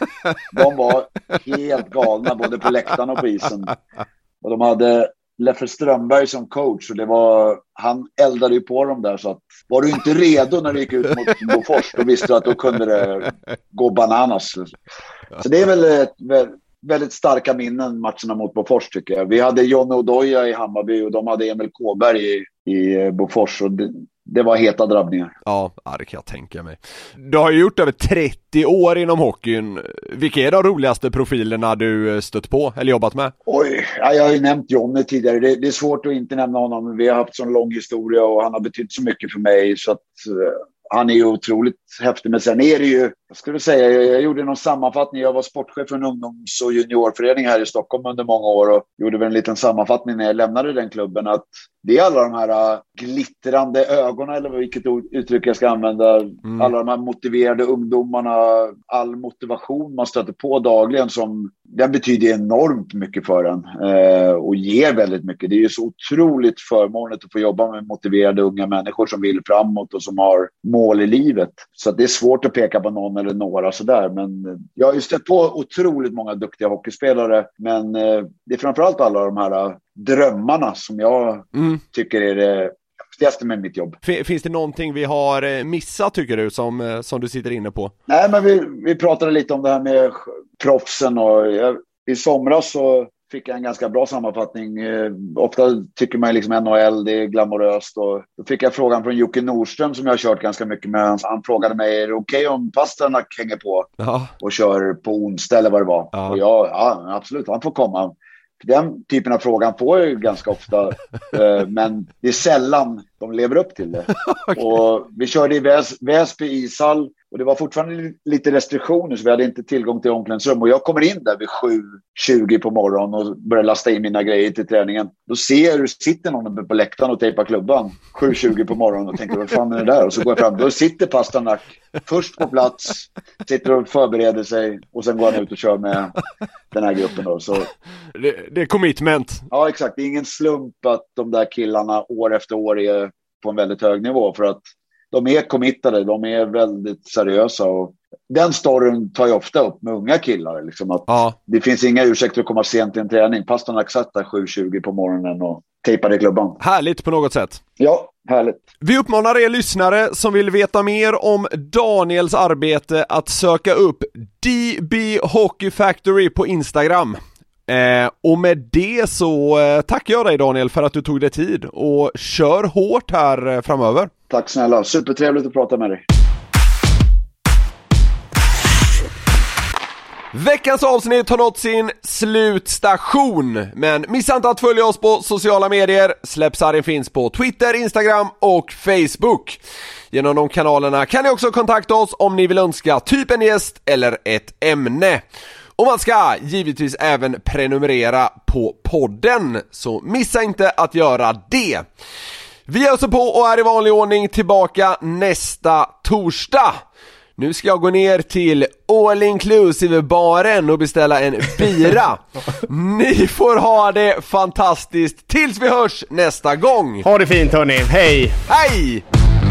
de var helt galna både på läktaren och på isen. Och de hade Leffe Strömberg som coach, och han eldade ju på dem där, så att var du inte redo när du gick ut mot Bofors, då visste du att då kunde det gå bananas. Så det är väl väldigt starka minnen matcherna mot Bofors, tycker jag. Vi hade John Odoja i Hammarby och de hade Emil Kåberg i Bofors, och det var heta drabbningar. Ja, det kan jag tänka mig. Du har ju gjort över 30 år inom hockeyn. Vilka är de roligaste profilerna du stött på eller jobbat med? Oj, jag har ju nämnt Jonny tidigare. Det är svårt att inte nämna honom, men vi har haft sån lång historia och han har betytt så mycket för mig, så att han är ju otroligt häftig. Men sen är det ju, jag skulle säga, jag gjorde någon sammanfattning. Jag var sportchef för en ungdoms- och juniorförening här i Stockholm under många år och gjorde väl en liten sammanfattning när jag lämnade den klubben, att det är alla de här glittrande ögonen, eller vilket uttryck jag ska använda, alla de här motiverade ungdomarna, all motivation man stöter på dagligen, som den betyder enormt mycket för en och ger väldigt mycket. Det är ju så otroligt förmånligt att få jobba med motiverade unga människor som vill framåt och som har mål i livet. Så det är svårt att peka på någon eller några sådär, men jag har ju stött på otroligt många duktiga hockeyspelare, men det är framförallt alla de här drömmarna som jag tycker är det häftigaste med mitt jobb. Finns det någonting vi har missat, tycker du, som du sitter inne på? Nej, men vi pratade lite om det här med proffsen, och i somras så fick jag en ganska bra sammanfattning. Ofta tycker man liksom NHL, det är glamoröst, och då fick jag frågan från Jocke Nordström som jag har kört ganska mycket med. Han frågade mig, är det okej om Pasternak hänger på och kör på onsdag eller vad det var? Och ja, absolut, han får komma. Den typen av frågan får jag ju ganska ofta, men det är sällan de lever upp till det. Okay. Och vi körde i Väsby ishall, och det var fortfarande lite restriktioner, så vi hade inte tillgång till omklädningsrum. Och jag kommer in där vid 7:20 på morgonen och börjar lasta in mina grejer till träningen. Då ser jag hur sitter någon uppe på läktaren och tejpar klubban 7:20 på morgonen, och tänker, vad fan är det där? Och så går jag fram, då sitter Pasternak först på plats, sitter och förbereder sig, och sen går han ut och kör med den här gruppen då. Så det är commitment. Ja, exakt. Det är ingen slump att de där killarna år efter år är på en väldigt hög nivå, för att de är committade, de är väldigt seriösa, och den storyn tar jag ofta upp med unga killar, liksom, att det finns inga ursäkter att komma sent i en träning. Pasternak satt där 7:20 på morgonen och tejpade klubban. Härligt på något sätt. Ja, härligt. Vi uppmanar er lyssnare som vill veta mer om Daniels arbete att söka upp DB Hockey Factory på Instagram. Och med det så tackar jag dig, Daniel, för att du tog dig tid, och kör hårt här framöver. Tack snälla, supertrevligt att prata med dig. Veckans avsnitt har nått sin slutstation, men missa inte att följa oss på sociala medier. Släppsarien finns på Twitter, Instagram och Facebook. Genom de kanalerna kan ni också kontakta oss om ni vill önska typ en gäst eller ett ämne. Och man ska givetvis även prenumerera på podden, så missa inte att göra det. Vi är så på och är i vanlig ordning tillbaka nästa torsdag. Nu ska jag gå ner till All Inclusive-baren och beställa en bira. Ni får ha det fantastiskt tills vi hörs nästa gång. Ha det fint, hörni. Hej! Hej!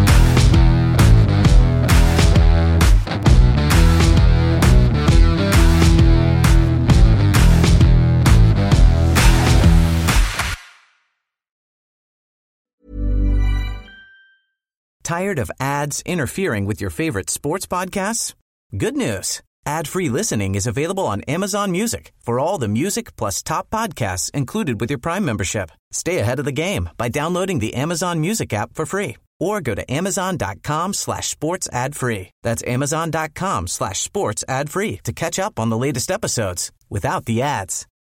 Tired of ads interfering with your favorite sports podcasts? Good news. Ad-free listening is available on Amazon Music for all the music plus top podcasts included with your Prime membership. Stay ahead of the game by downloading the Amazon Music app for free, or go to amazon.com/sports ad free. That's amazon.com/sports ad free to catch up on the latest episodes without the ads.